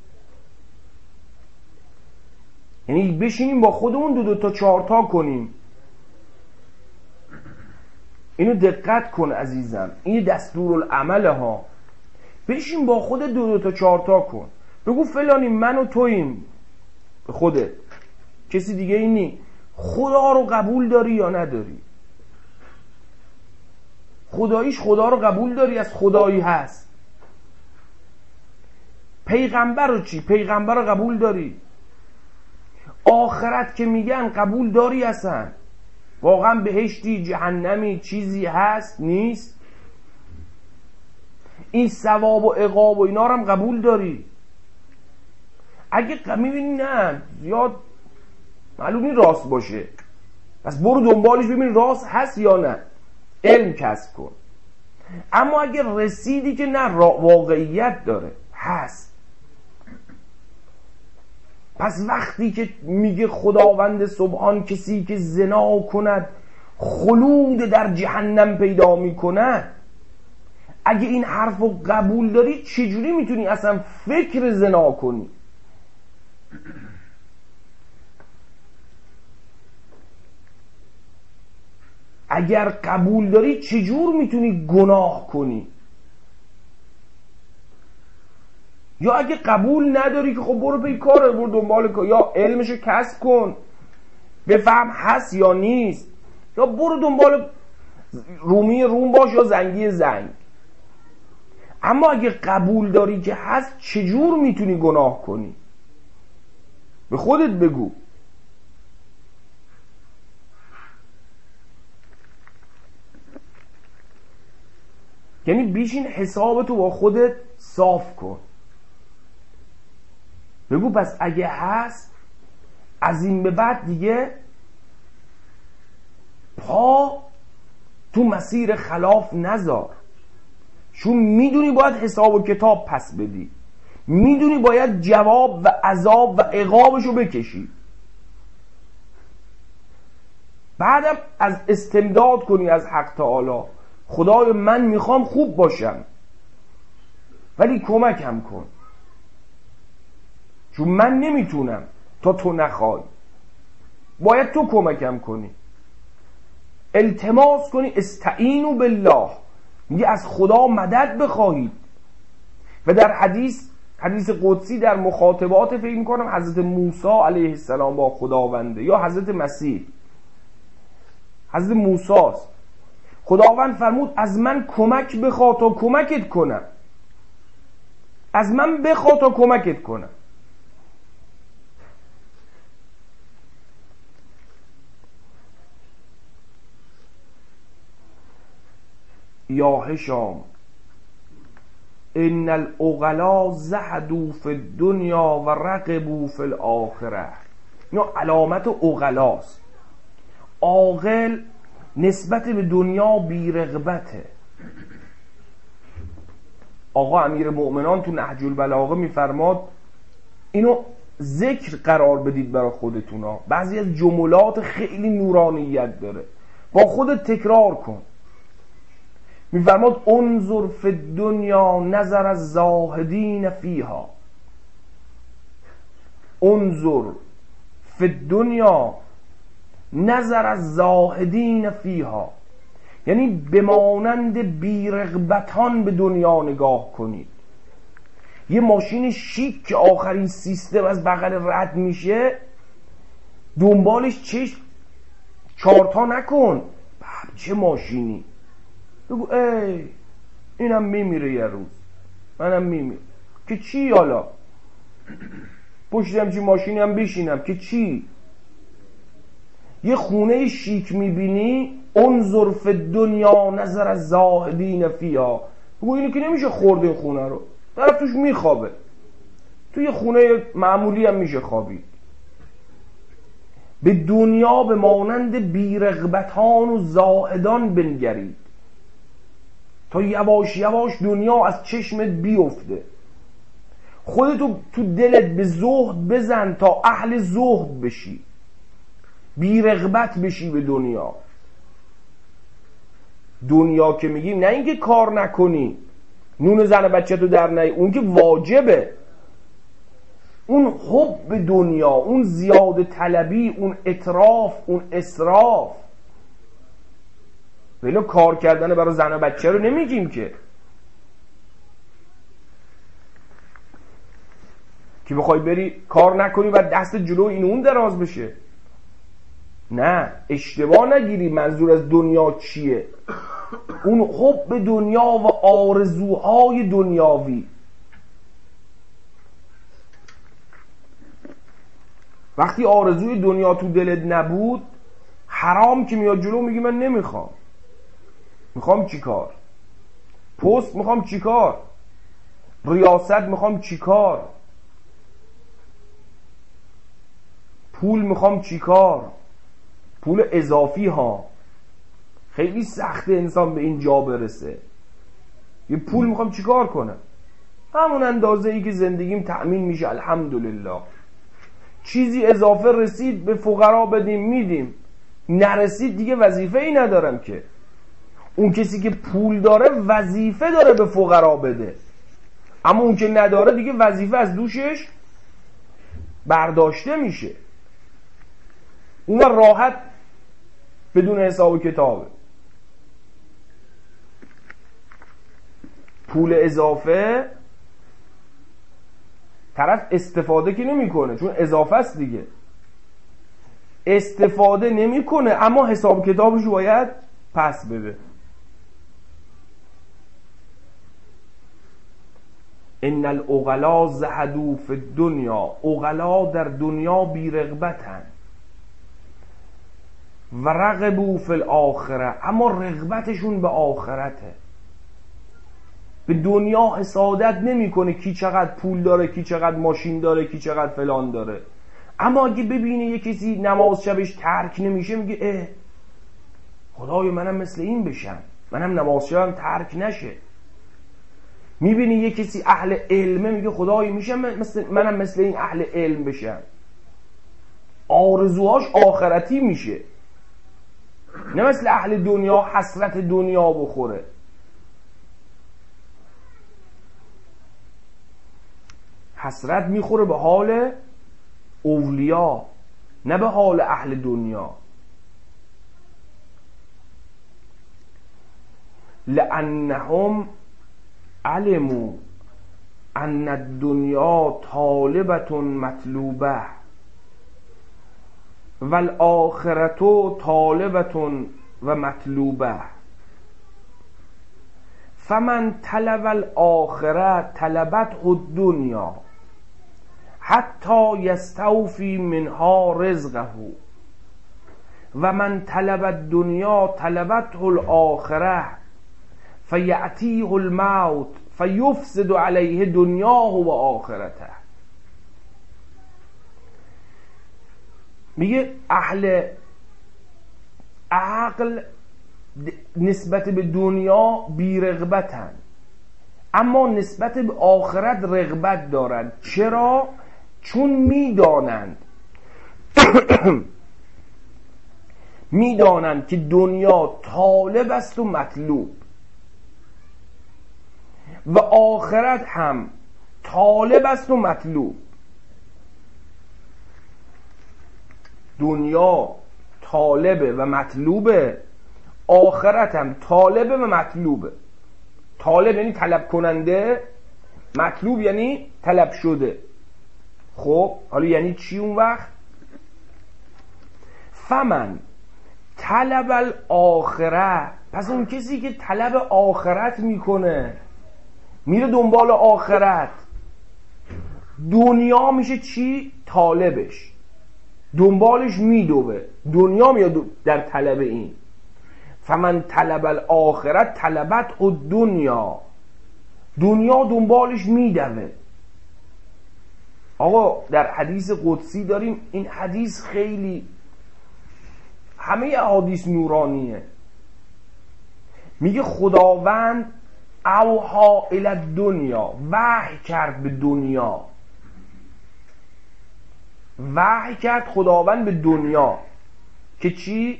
یعنی بشینیم با خودمون دو دو تا چهار تا کنیم. اینو دقت کن عزیزم، این دستورالعمل ها. بشین با خود دو دو تا چهار تا کن، بگو فلانی من و توییم، به خودت، کسی دیگه اینی، خدا رو قبول داری یا نداری؟ خداییش خدا رو قبول داری؟ از خدایی هست. پیغمبر رو چی؟ پیغمبر رو قبول داری؟ آخرت که میگن قبول داری؟ اصلا واقعا بهشتی جهنمی چیزی هست نیست؟ این ثواب و عقاب و اینا رو هم قبول داری؟ اگه میبینی نه یا معلومی راست باشه، پس برو دنبالش ببین راست هست یا نه، علم کسب کن. اما اگه رسیدی که نه واقعیت داره، هست، پس وقتی که میگه خداوند سبحان کسی که زنا کند خلود در جهنم پیدا میکند، اگه این حرف رو قبول داری چجوری میتونی اصلا فکر زنا کنی؟ اگر قبول داری چجور میتونی گناه کنی؟ یا اگه قبول نداری که خب برو پی کاره، برو دنبال کار، یا علمشو کسب کن بفهم هست یا نیست، یا برو دنبال رومی روم باش یا زنگی زنگ. اما اگه قبول داری که هست چجور میتونی گناه کنی؟ به خودت بگو. یعنی بیشین حسابتو با خودت صاف کن، بگو پس اگه هست از این به بعد دیگه پا تو مسیر خلاف نذار، چون میدونی باید حساب و کتاب پس بدی، میدونی باید جواب و عذاب و عقابشو بکشی. بعدم از استمداد کنی از حق تعالی، خدای من میخوام خوب باشم ولی کمکم کن، چون من نمیتونم تا تو نخوای، باید تو کمکم کنی. التماس کنی، استعینوا بالله، میگه از خدا مدد بخواهید. و در حدیث حدیث قدسی در مخاطبات فکر میکنم حضرت موسی علیه السلام با خداونده، یا حضرت مسیح، حضرت موسی است، خداوند فرمود از من کمک بخوا تا کمکت کنم، از من بخوا تا کمکت کنم. یا هشام ان الاغلا زهدوا فی الدنیا و رغبوا فی الاخره. اینو علامت عقلاست. عاقل نسبت به دنیا بی‌رغبته. آقا امیر مؤمنان تو نهج البلاغه میفرماد اینو ذکر قرار بدید برای خودتونا. بعضی از جملات خیلی نورانیت داره، با خودت تکرار کن. میفرماد انظر فی الدنیا نظر الزاهدین فیها. انظر فی الدنیا نظر الزاهدین فیها، یعنی به مانند بی‌رغبتان به دنیا نگاه کنید. یه ماشین شیک که آخرین سیستم از بغل رد میشه دنبالش چشم چارتا نکن، چه ماشینی، بگو ای اینم میمیره یه روز، منم میمیره که چی، حالا پشتم چی ماشینی هم بشینم که چی. یه خونه شیک میبینی انظر فی الدنیا نظر الزاهدین فیها، بگو اینو که نمیشه خورد این خونه رو، طرف توش میخوابه. تو یه خونه معمولی هم میشه خوابید. به دنیا به مانند بی‌رغبتان و زاهدان بنگرید تا یواش یواش دنیا از چشمت بیفته. خودتو تو دلت به زهد بزن تا اهل زهد بشی، بی‌رغبت بشی به دنیا. دنیا که میگیم نه اینکه کار نکنی، نون زن بچه تو در نهی، اون که واجبه. اون حب به دنیا، اون زیاده طلبی، اون اطراف، اون اسراف. ولی کار کردن برای زن و بچه رو نمیگیم که که بخوای بری کار نکنی و دست جلو این اون دراز بشه. نه، اشتباه نگیری منظور از دنیا چیه. اون حب به دنیا و آرزوهای دنیاوی. وقتی آرزوی دنیا تو دلت نبود، حرام که میاد جلو میگی من نمیخوام. میخوام چی کار؟ پست میخوام چی کار؟ ریاست میخوام چی کار؟ پول میخوام چی کار؟ پول اضافی ها. خیلی سخته انسان به این جا برسه. یه پول میخوام چی کار کنم؟ همون اندازه ای که زندگیم تأمین میشه الحمدلله. چیزی اضافه رسید به فقرا بدیم میدیم، نرسید دیگه وظیفه ای ندارم که. اون کسی که پول داره وظیفه داره به فقرا بده، اما اون که نداره دیگه وظیفه از دوشش برداشته میشه. اون راحت بدون حساب و کتابه. پول اضافه طرف استفاده که نمیکنه چون اضافه است دیگه، استفاده نمیکنه اما حساب کتابش باید پس بده. ان العقلا زهدوا فی الدنیا، عقلا در دنیا بی‌رغبتن. و رغبوا فی الاخره، اما رغبتشون به آخرته. به دنیا حسادت نمیکنه کی چقدر پول داره، کی چقدر ماشین داره، کی چقدر فلان داره. اما اگه ببینه یه کسی نماز شبش ترک نمیشه میگه اه خدای منم مثل این بشم، منم نماز شبم ترک نشه. میبینی یه کسی اهل علمه میگه خدای میشه مثل منم مثل این اهل علم بشم. آرزوهاش آخرتی میشه، نه مثل اهل دنیا حسرت دنیا بخوره. حسرت میخوره به حال اولیا، نه به حال اهل دنیا. لأنهم علموا ان الدنیا طالبة مطلوبه والآخرة طالبة و مطلوبه. فمن طلب الآخرة طلبته الدنیا حتی یستوفی منها رزقه و من طلب الدنیا طلبته الآخرة فیأتیه الموت فیفسد علیه دنیاه و آخرته. میگه اهل عقل نسبت به دنیا بی رغبتن، اما نسبت به آخرت رغبت دارند. چرا؟ چون میدانند میدانند که دنیا طالب است و مطلوب و آخرت هم طالب است و مطلوب. دنیا طالبه و مطلوبه، آخرت هم طالبه و مطلوبه. طالب یعنی طلب کننده، مطلوب یعنی طلب شده. خب حالا یعنی چی اون وقت؟ فمن طلب الاخره، پس اون کسی که طلب آخرت میکنه، میره دنبال آخرت، دنیا میشه چی؟ طالبش، دنبالش میدوه، دنیا میاد در طلب این. فمن طلب الاخرت طلبت و دنیا، دنیا دنبالش میدوه. آقا در حدیث قدسی داریم، این حدیث خیلی، همه احادیث نورانیه. میگه خداوند اوحا الی الدنیا، وحی کرد به دنیا، وحی کرد خداوند به دنیا که چی؟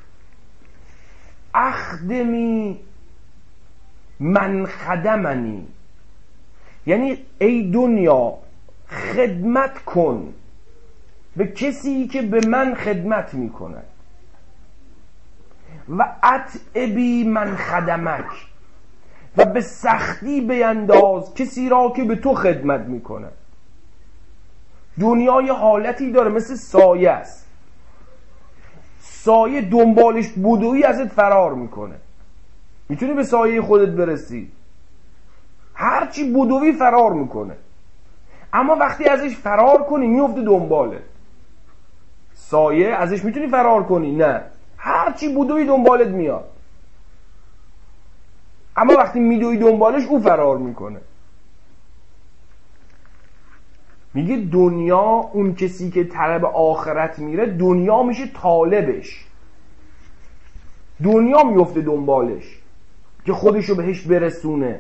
اخدمی من خدمنی، یعنی ای دنیا خدمت کن به کسی که به من خدمت میکنه، و اتعبی من خدمک، و به سختی بینداز کسی را که به تو خدمت میکنه. دنیا یه حالتی داره مثل سایه است، سایه دنبالش بدوی ازت فرار میکنه، میتونی به سایه خودت برسی، هرچی بدوی فرار میکنه، اما وقتی ازش فرار کنی میفته دنباله. سایه ازش میتونی فرار کنی؟ نه، هرچی بدوی دنبالت میاد، اما وقتی میدوی دنبالش او فرار میکنه. میگه دنیا، اون کسی که طلب آخرت میره، دنیا میشه طالبش، دنیا میفته دنبالش که خودشو بهش برسونه.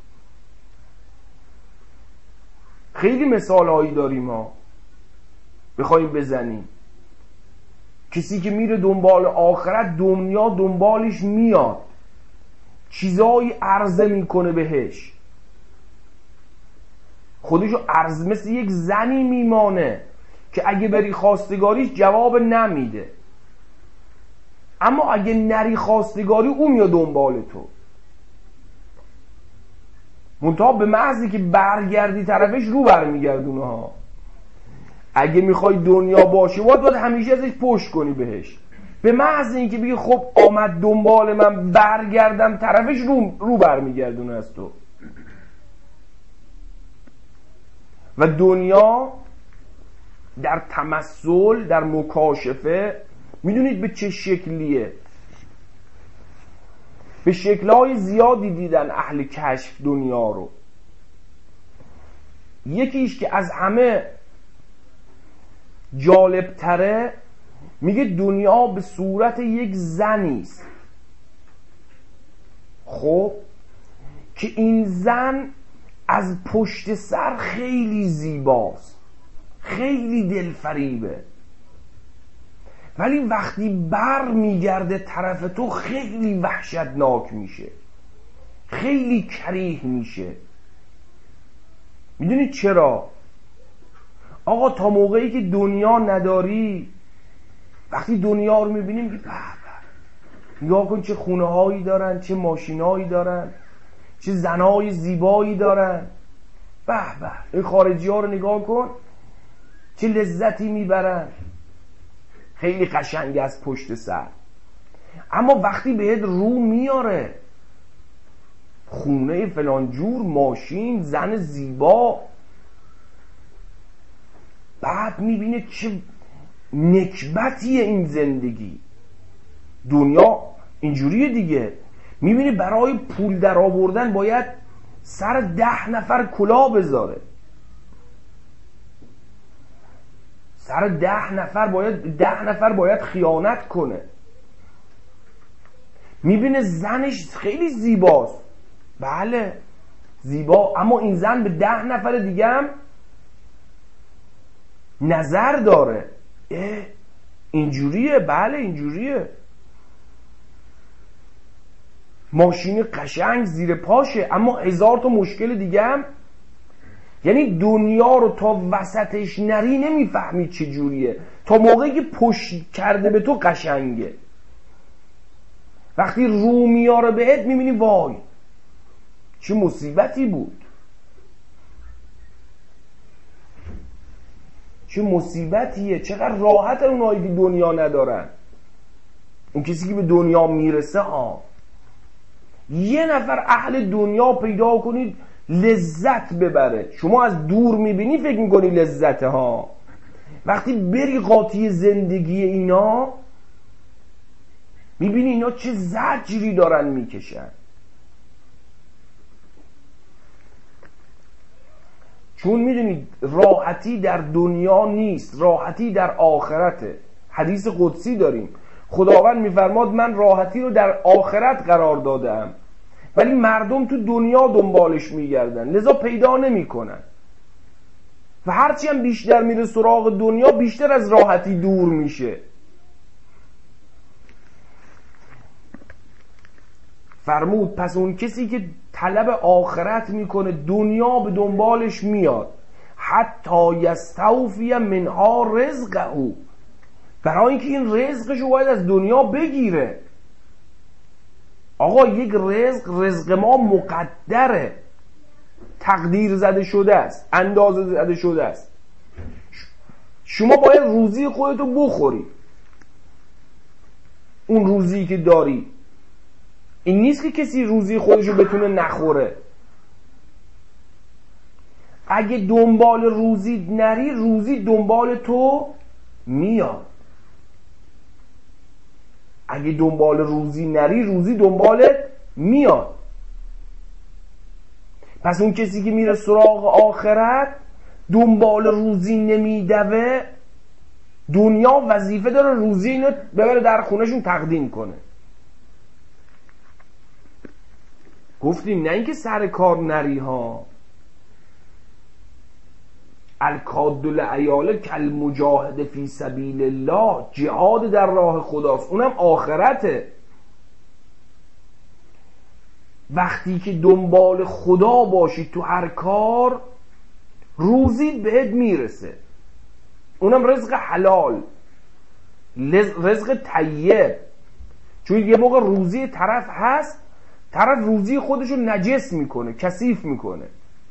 خیلی مثال هایی داریم ها بخوایم بزنیم. کسی که میره دنبال آخرت، دنیا دنبالش میاد، چیزایی عرضه میکنه بهش، خودشو عرض، مثل یک زنی میمانه که اگه بری خواستگاریش جواب نمیده، اما اگه نری خواستگاری او میاد دنبال تو. منتها به محضی که برگردی طرفش رو برمیگردونه ها. اگه میخوای دنیا باشه باید باید همیشه ازش پشت کنی بهش. به محض اینکه بگی خب آمد دنبال من برگردم طرفش، رو, رو برمیگردونه از تو. و دنیا در تمثل، در مکاشفه، میدونید به چه شکلیه؟ به شکل‌های زیادی دیدن اهل کشف دنیا رو. یکیش که از همه جالب تره، میگه دنیا به صورت یک زنی است، خب که این زن از پشت سر خیلی زیباست، خیلی دلفریبه، ولی وقتی بر میگرده طرف تو خیلی وحشتناک میشه، خیلی کریه میشه. میدونید چرا؟ آقا تا موقعی که دنیا نداری، وقتی دنیا رو میبینیم میگی به به، نگاه کن چه خونه هایی دارن، چه ماشین هایی دارن، چه زنهای زیبایی دارن، به به، این خارجی ها رو نگاه کن چه لذتی میبرن، خیلی قشنگ از پشت سر. اما وقتی بهت رو میاره، خونه فلان جور، ماشین، زن زیبا، بعد میبینه چه نکبتیه این زندگی. دنیا اینجوریه دیگه، میبینه برای پول در آوردن باید سر ده نفر کلاه بذاره، سر ده نفر باید ده نفر باید خیانت کنه. میبینه زنش خیلی زیباست، بله زیبا، اما این زن به ده نفر دیگه هم نظر داره. اه اینجوریه، بله اینجوریه. ماشین قشنگ زیر پاشه اما هزار تا مشکل دیگه هم. یعنی دنیا رو تا وسطش نری نمیفهمی چه جوریه، تا موقعی که پشت کرده به تو قشنگه. وقتی رو میاره بهت میبینی وای چه مصیبتی بود، چه مصیبتیه. چقدر راحت اونایی که دنیا ندارن. اون کسی که به دنیا میرسه ها، یه نفر اهل دنیا پیدا کنید لذت ببره. شما از دور میبینی فکر میکنی لذته ها، وقتی بری قاطی زندگی اینا میبینی اینا چه زجری دارن میکشن. چون میدونید راحتی در دنیا نیست، راحتی در آخرته. حدیث قدسی داریم، خداوند میفرماد من راحتی رو در آخرت قرار دادم ولی مردم تو دنیا دنبالش میگردن لذا پیدا نمیکنن و هرچی هم بیشتر میره سراغ دنیا بیشتر از راحتی دور میشه. فرمود پس اون کسی که طلب آخرت میکنه دنیا به دنبالش میاد، حتی یستوفی منها رزقه، برای اینکه این رزقشو باید از دنیا بگیره. آقا یک رزق رزق ما مقدره، تقدیر زده شده است، اندازه زده شده است. شما باید روزی خودتو بخوری، اون روزی که داری. این نیست که کسی روزی خودشو بتونه نخوره. اگه دنبال روزی نری روزی دنبال تو میاد. اگه دنبال روزی نری روزی دنبالت میاد. پس اون کسی که میره سراغ آخرت دنبال روزی نمیدوه، دنیا وظیفه داره روزی اینو ببره در خونهشون تقدیم کنه. گفتیم نه اینکه سر کار نری ها. الکاد العیال کل مجاهد فی سبیل الله، جهاد در راه خداست، اونم آخرته. وقتی که دنبال خدا باشی تو هر کار روزی بهت میرسه، اونم رزق حلال، رزق طیب. چون یه موقع روزی طرف هست طرف روزی خودشو نجس میکنه، کثیف میکنه.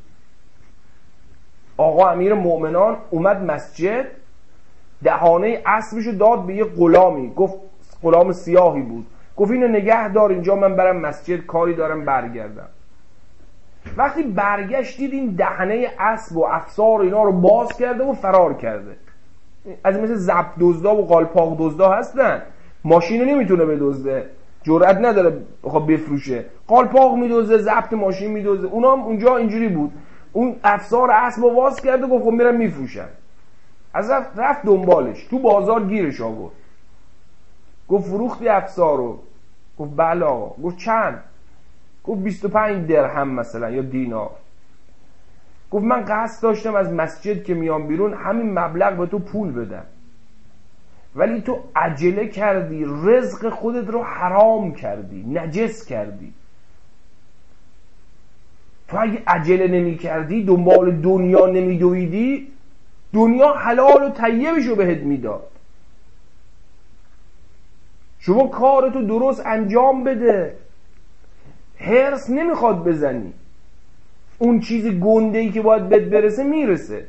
آقا امیر مؤمنان اومد مسجد، دهانه اسبشو داد به یه غلامی، گفت غلام سیاهی بود، گفت اینو نگه دار اینجا من برم مسجد کاری دارم برگردم. وقتی برگشت دید این دهنه اسب و افسار اینا رو باز کرده و فرار کرده. از مثل ضبط دزدا و قالپاق دزدا هستن، ماشین رو نمیتونه بدزده، جرئت نداره بخواد بفروشه، قالپاق میدزده، ضبط ماشین میدزده. اونا هم اونجا اینجوری بود، اون افسار اسب رو باز کرده گفت خب میرم میفروشم. از رفت, رفت دنبالش، تو بازار گیرش آورد، گفت فروختی افسار رو؟ گفت بله آقا. گفت چند؟ گفت بیست و پنج درهم مثلا یا دینار. گفت من قصد داشتم از مسجد که میام بیرون همین مبلغ به تو پول بدم، ولی تو عجله کردی، رزق خودت رو حرام کردی، نجس کردی. تو اگه عجله نمی کردی، دنبال دنیا نمی دویدی، دنیا حلال و طیبش رو بهت میداد. شما کارتو درست انجام بده، هرس نمیخواد بزنی، اون چیز گنده‌ای که باید بهت برسه میرسه.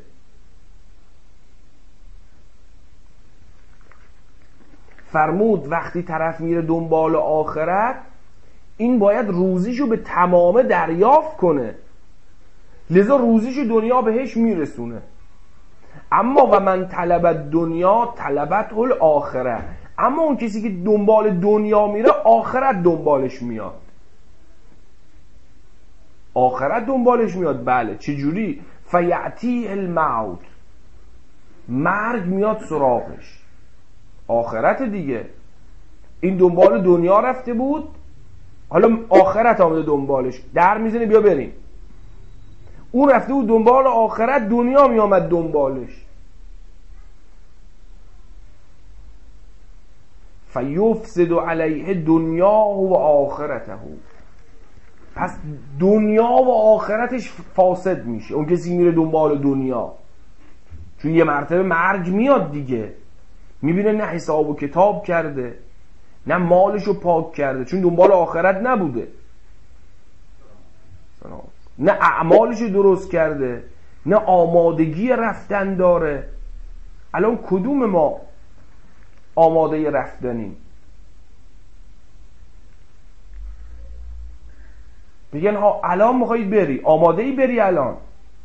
فرمود وقتی طرف میره دنبال آخرت این باید روزیشو به تمامه دریافت کنه، لذا روزیشو دنیا بهش میرسونه. اما و من طلبت دنیا طلبت الاخره، اما اون کسی که دنبال دنیا میره آخرت دنبالش میاد. آخرت دنبالش میاد، بله. چجوری؟ فیعتی الموت، مرگ میاد سراغش. آخرت دیگه. این دنبال دنیا رفته بود، حالا آخرت آمده دنبالش، در میزنه بیا بریم. اون رفته بود دنبال آخرت، دنیا میامد دنبالش. فیفسد علیه دنیا و آخرته. پس دنیا و آخرتش فاسد میشه اون کسی میره دنبال دنیا، چون یه مرتبه مرگ میاد دیگه، میبینه نه حساب و کتاب کرده نه مالشو پاک کرده، چون دنبال آخرت نبوده، نه اعمالشو درست کرده نه آمادگی رفتن داره. الان کدوم ما آماده رفتنیم؟ بگن ها الان میخوایی بری، آماده ای بری الان؟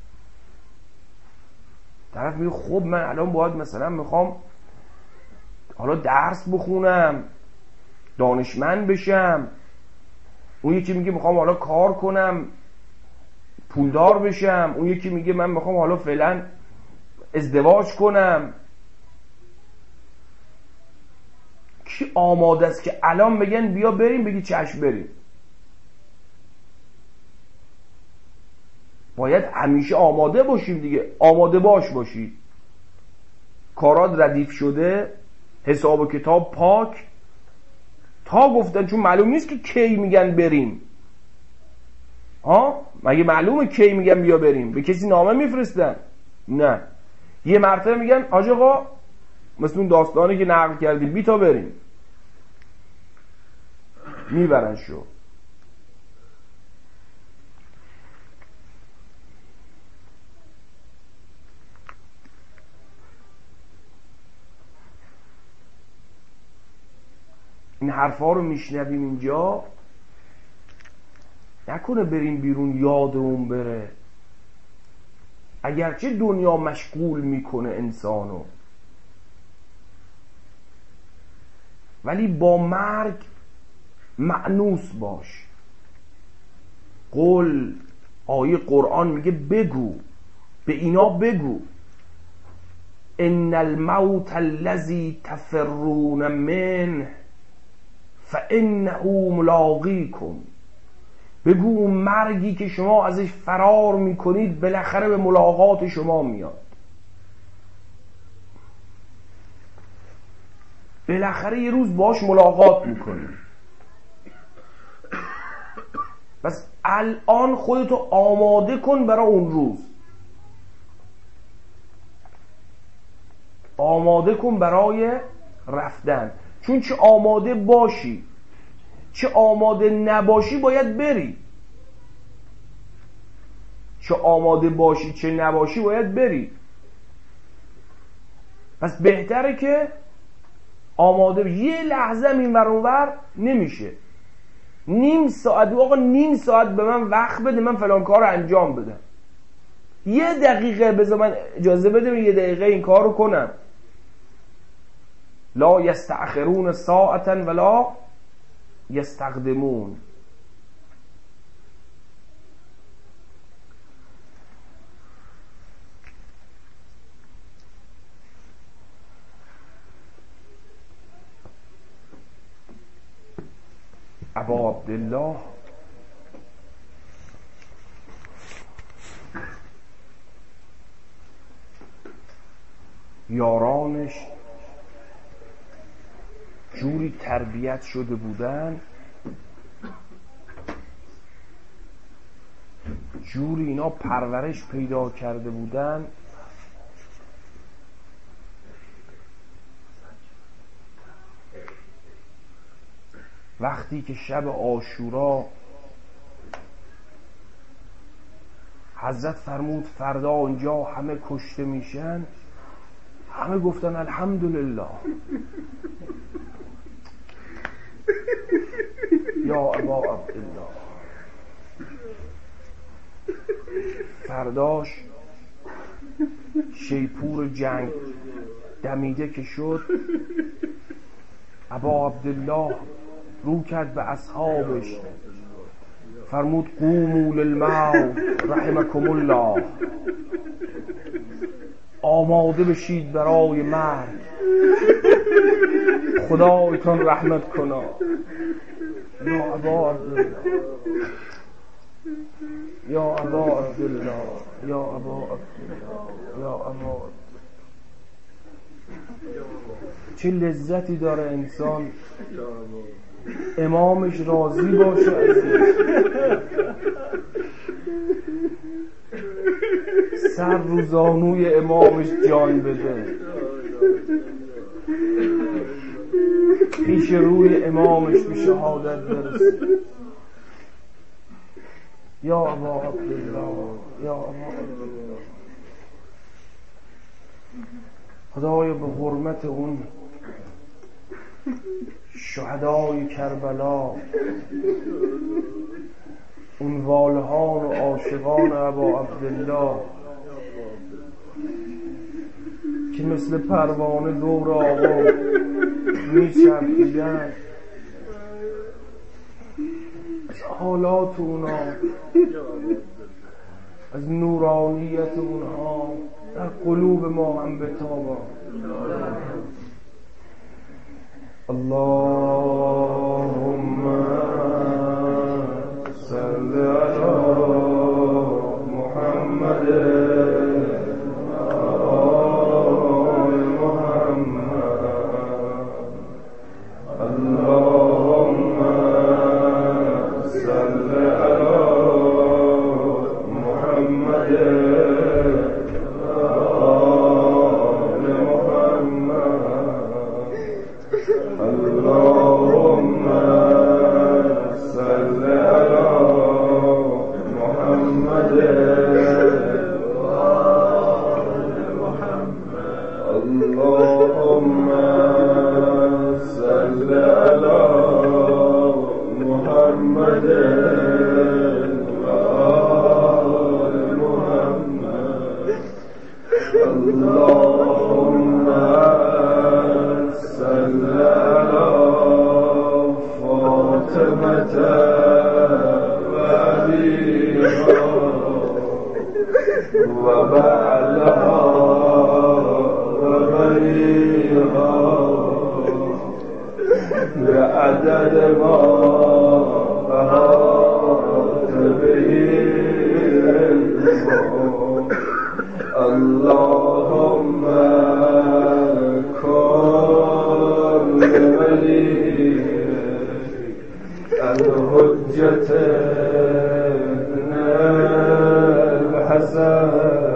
طرف میگه خب من الان باید مثلا میخوام حالا درس بخونم، دانشمند بشم. اون یکی میگه میخوام حالا کار کنم پولدار بشم. اون یکی میگه من میخوام حالا فعلا ازدواج کنم. کی آماده است که الان بگن بیا بریم بگی چشم بریم؟ باید همیشه آماده باشیم دیگه. آماده باش باشی، کارات ردیف شده، حساب و کتاب پاک، تا گفتن، چون معلوم نیست که کی میگن بریم. ها مگه معلومه کی میگن بیا بریم؟ به کسی نامه میفرستن؟ نه، یه مرتبه میگن حاج آقا، مثل اون داستانی که نقل کردی، بی تا بریم، میبرن شو. این حرفا رو میشنویم اینجا، نکنه بریم بیرون یادمون بره. اگرچه دنیا مشغول میکنه انسانو، ولی با مرگ مأنوس باش. قل، آیه قرآن میگه بگو، به اینا بگو، ان الموت الذی تفرون منه فانه ملاقیکم. بگو اون مرگی که شما ازش فرار میکنید بالاخره به ملاقات شما میاد. بالاخره یه روز باش ملاقات میکنید. بس الان خودتو آماده کن برای اون روز، آماده کن برای رفتن. چون چه آماده باشی چه آماده نباشی باید بری. چه آماده باشی چه نباشی باید بری. پس بهتره که آماده. یه لحظه این ور اون ور نمیشه. نیم ساعت، آقا نیم ساعت به من وقت بده من فلان کار رو انجام بدم. یه دقیقه بذار من اجازه بده یه دقیقه این کار رو کنم. لا یستأخرون ساعتا ولا یستقدمون. ابا عبدالله یارانش جوری تربیت شده بودن، جوری اینا پرورش پیدا کرده بودن، وقتی که شب عاشورا حضرت فرمود فردا اونجا همه کشته میشن، همه گفتن الحمدلله. یا ابا عبدالله، فرداش شیپور جنگ دمیده که شد، ابا عبدالله رو کرد به اصحابش فرمود قوموا للموت رحمکم الله. آماده بشید برای مرگ. خدایتان رحمت کنا. یا ابا عبدالله، یا ابا عبدالله، یا ابا عبدالله، یا ابا. چه لذتی داره انسان امامش راضی باشه ازش، سر رو زانوی امامش جان بده، پیش روی امامش به شهادت برسه. یا ابا عبدالله، یا ابا عبدالله. خدایا به حرمت اون شهدای کربلا، اون والهان و عاشقان ابا عبدالله که مثل پروانه دور آقا میچرخیدن، از حالات اونا، از نورانیت اونها در قلوب ما هم بتابا. اللهم صل علی محمد آل محمد. اللهم صل علی محمد آل محمد. اللهم صل على محمد وآل محمد. اللهم صل على محمد وآل محمد. اللهم صل على فاطمة وعليها وبعلها وبنيها بعدد ما أحاط به علمه. اللهم كن وليك الحجة ابن الحسن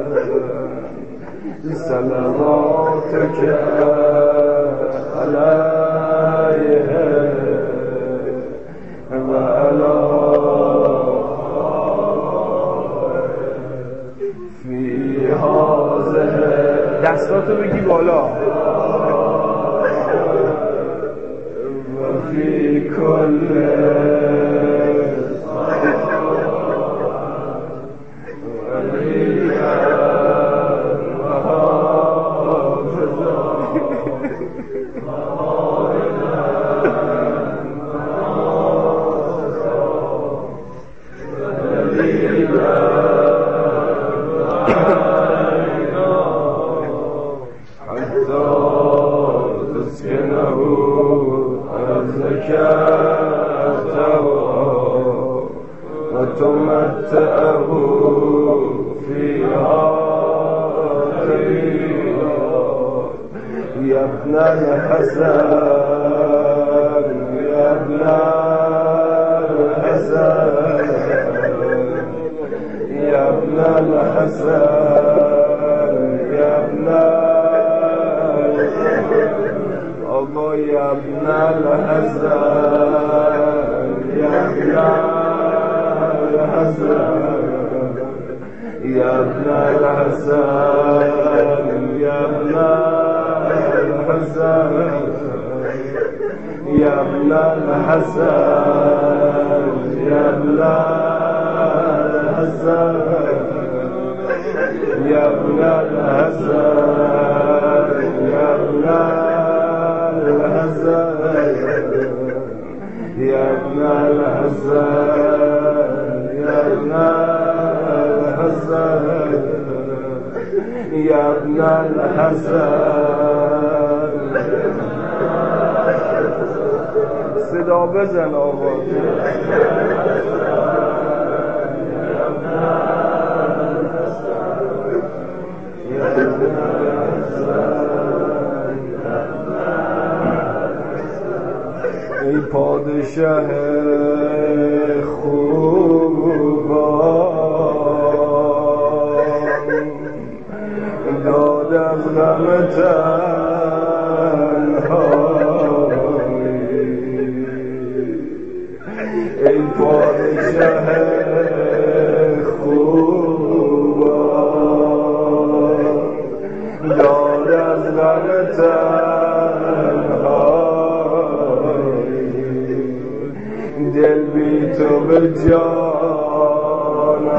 صلواتك عليه وعلى في هذه. دستاتو بگی بالا. و فی کل وتمتعه فيها قليلا. يا ابن الحسن، يا ابن الحسن، يا ابن الحسن، يا ابن الله، يا ابن الحسن، يا ابن الحسن، يا ابن الحسن، يا ابن الحسن، يا ابن الحسن، يا ابن الحسن، يا ابن الحسن، يا ابن الحسن، يا ابن الحسن، يا ابن الحسن، یا ابن الحسن صدا بزن آقا ای پادشه خوبان داد از غم تنهایی ای پادشه خوبان داد از غم تنهایی دل بی تو به جان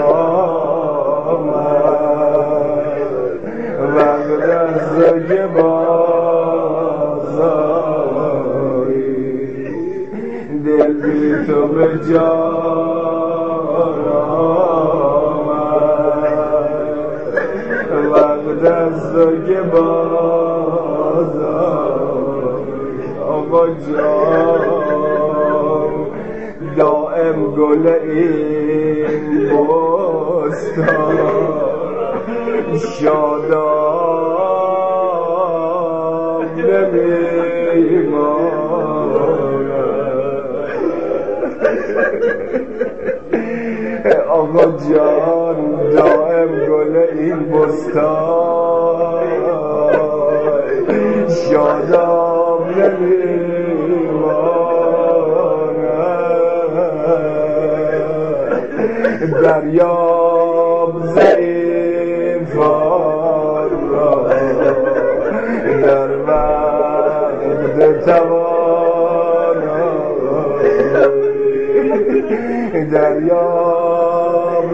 آمد وقت از که بازایی دل بی تو به جان آمد وقت از که بازایی آقا جان دائم گل این بستان شاداب نمیماند آقا جان دائم گل این بستان شاداب نمیماند دریاب ضعیفان را در وقت توانایی دریاب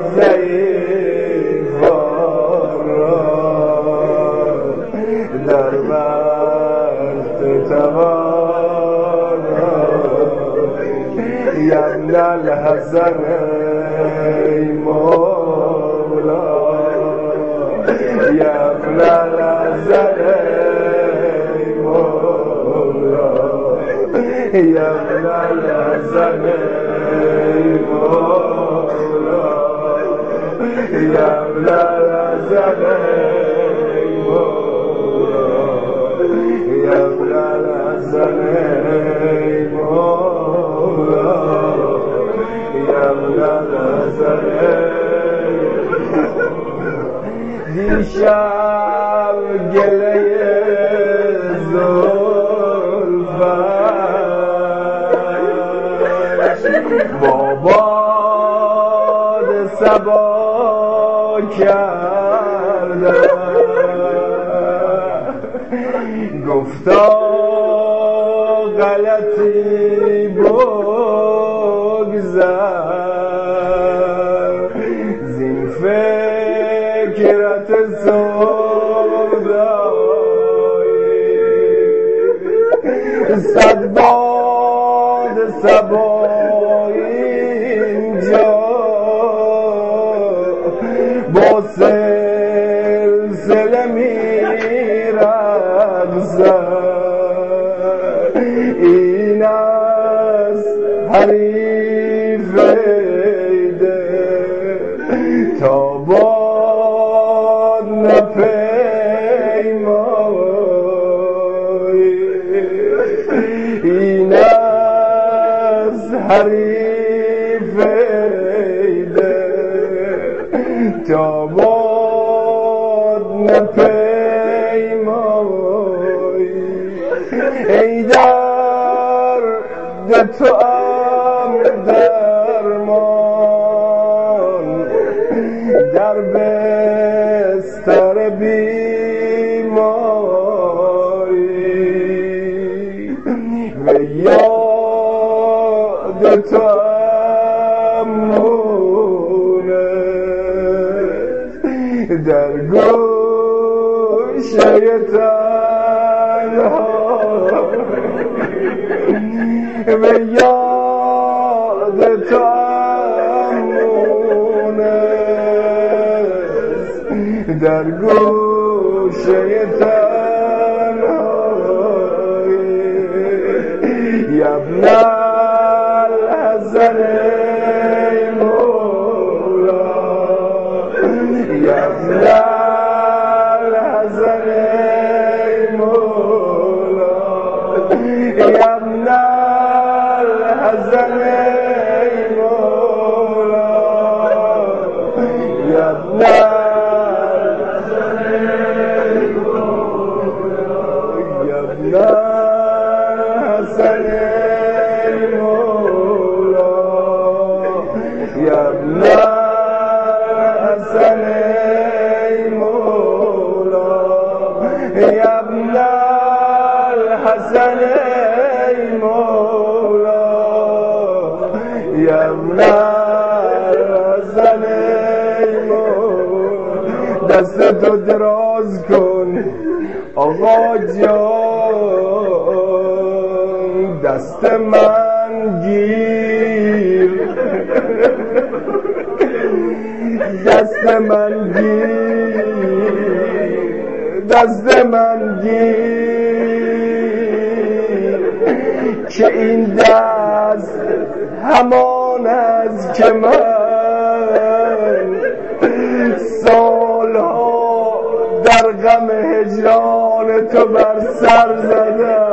ضعیفان را در وقت توانایی یا ابن الحسن ای مولا یا ابن الحسن ای مولا یا ابن الحسن ای مولا یا ابن الحسن ای مولا یا ابن الحسن ای مولا یا ابن الحسن دیشب گله زلفش با باد صبا کردم گفتا غلطی بگذر زین فکرت سودایی صد باد صبا اینجا با سلسله میرقصد این است حریف تا باد نپیمایی این از حریف تا باد نپیمایی ای درد تو ام درمان در بستر بیماری و یاد تو ام مونست در گوشه تنهایی و یاد تو ام مونست در گوشه گوشه تنهایی یا ابن الحسن ای مولا یا ابن الحسن ای مولا یا ابن الحسن ای مولا یا ابن دستتو دراز کن آقا جان دست من گیر دست من گیر دست من گیر که این دست همان از که من سالها در غم هجران تو بر سر زدم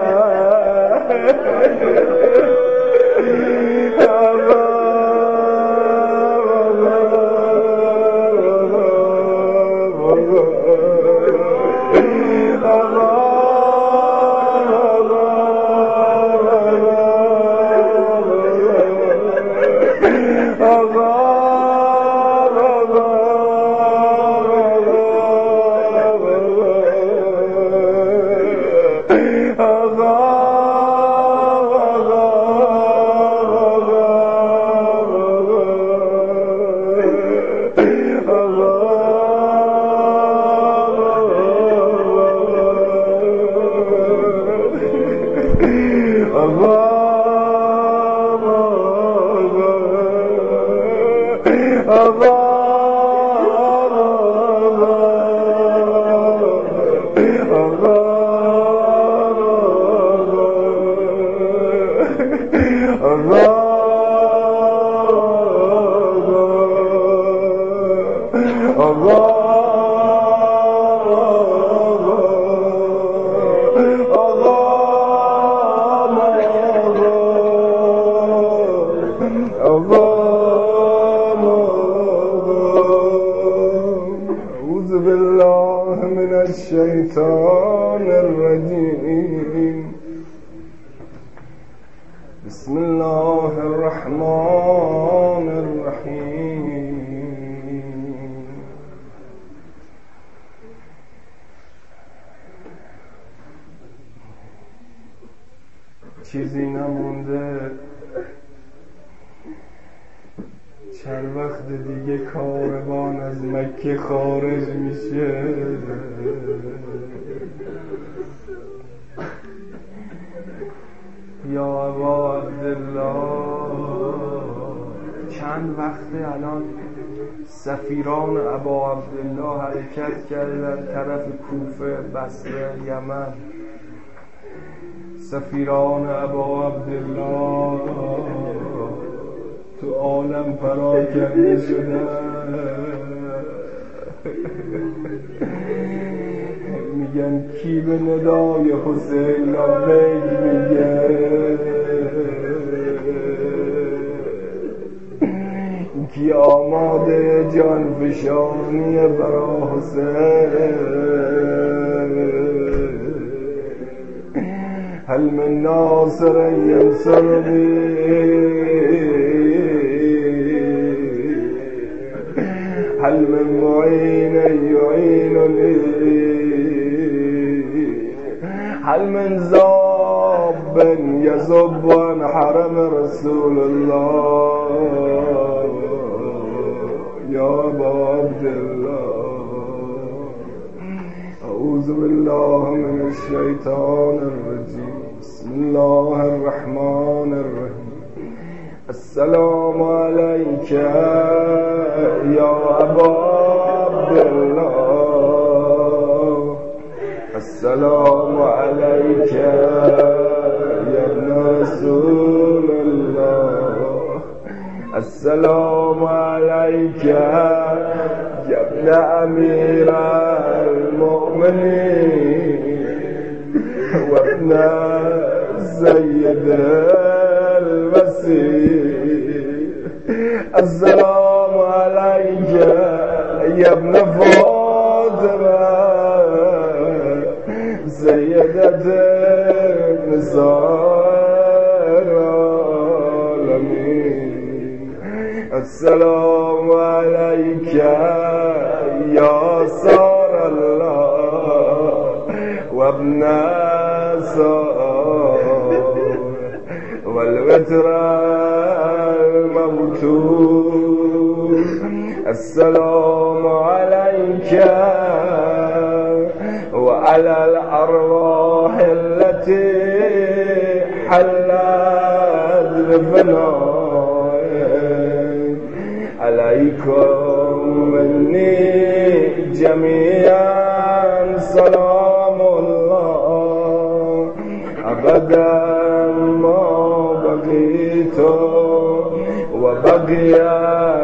الشيطان الرجيم بسم الله الرحمن الرحيم چیزی نمونده چند وقت دیگه کاروان از مکه خارج میشه یا ابا عبدالله چند وقته الان سفیران ابا عبدالله حرکت کردن طرف کوفه، بصره، یمن. سفیران ابا عبدالله تو عالم پراکنده شدن، میگن کی به ندای حسین لبیک میگه، کی آماده جان فشانی برا حسین. هل من ناصر ینصرنی هل من معین یعیننی هل من ذاب یذب عن حرم رسول الله یا ابا عبدالله. اعوذ بالله من الشیطان الرجیم. بسم الله الرحمن الرحیم. السلام علیک یا ابا عبدالله السلام عليك يا ابن رسول الله السلام عليك يا ابن أمير المؤمنين وابن سيد المسيح السلام عليك يا ابن فاطمة سيدة نساء العالمين السلام عليك يا سار الله وابن سار والوتر الموتور السلام عليك وعلى الأرواح التي حلت بفنائك عليكم مني جميعا سلام الله أبدا ما بقيت وبقي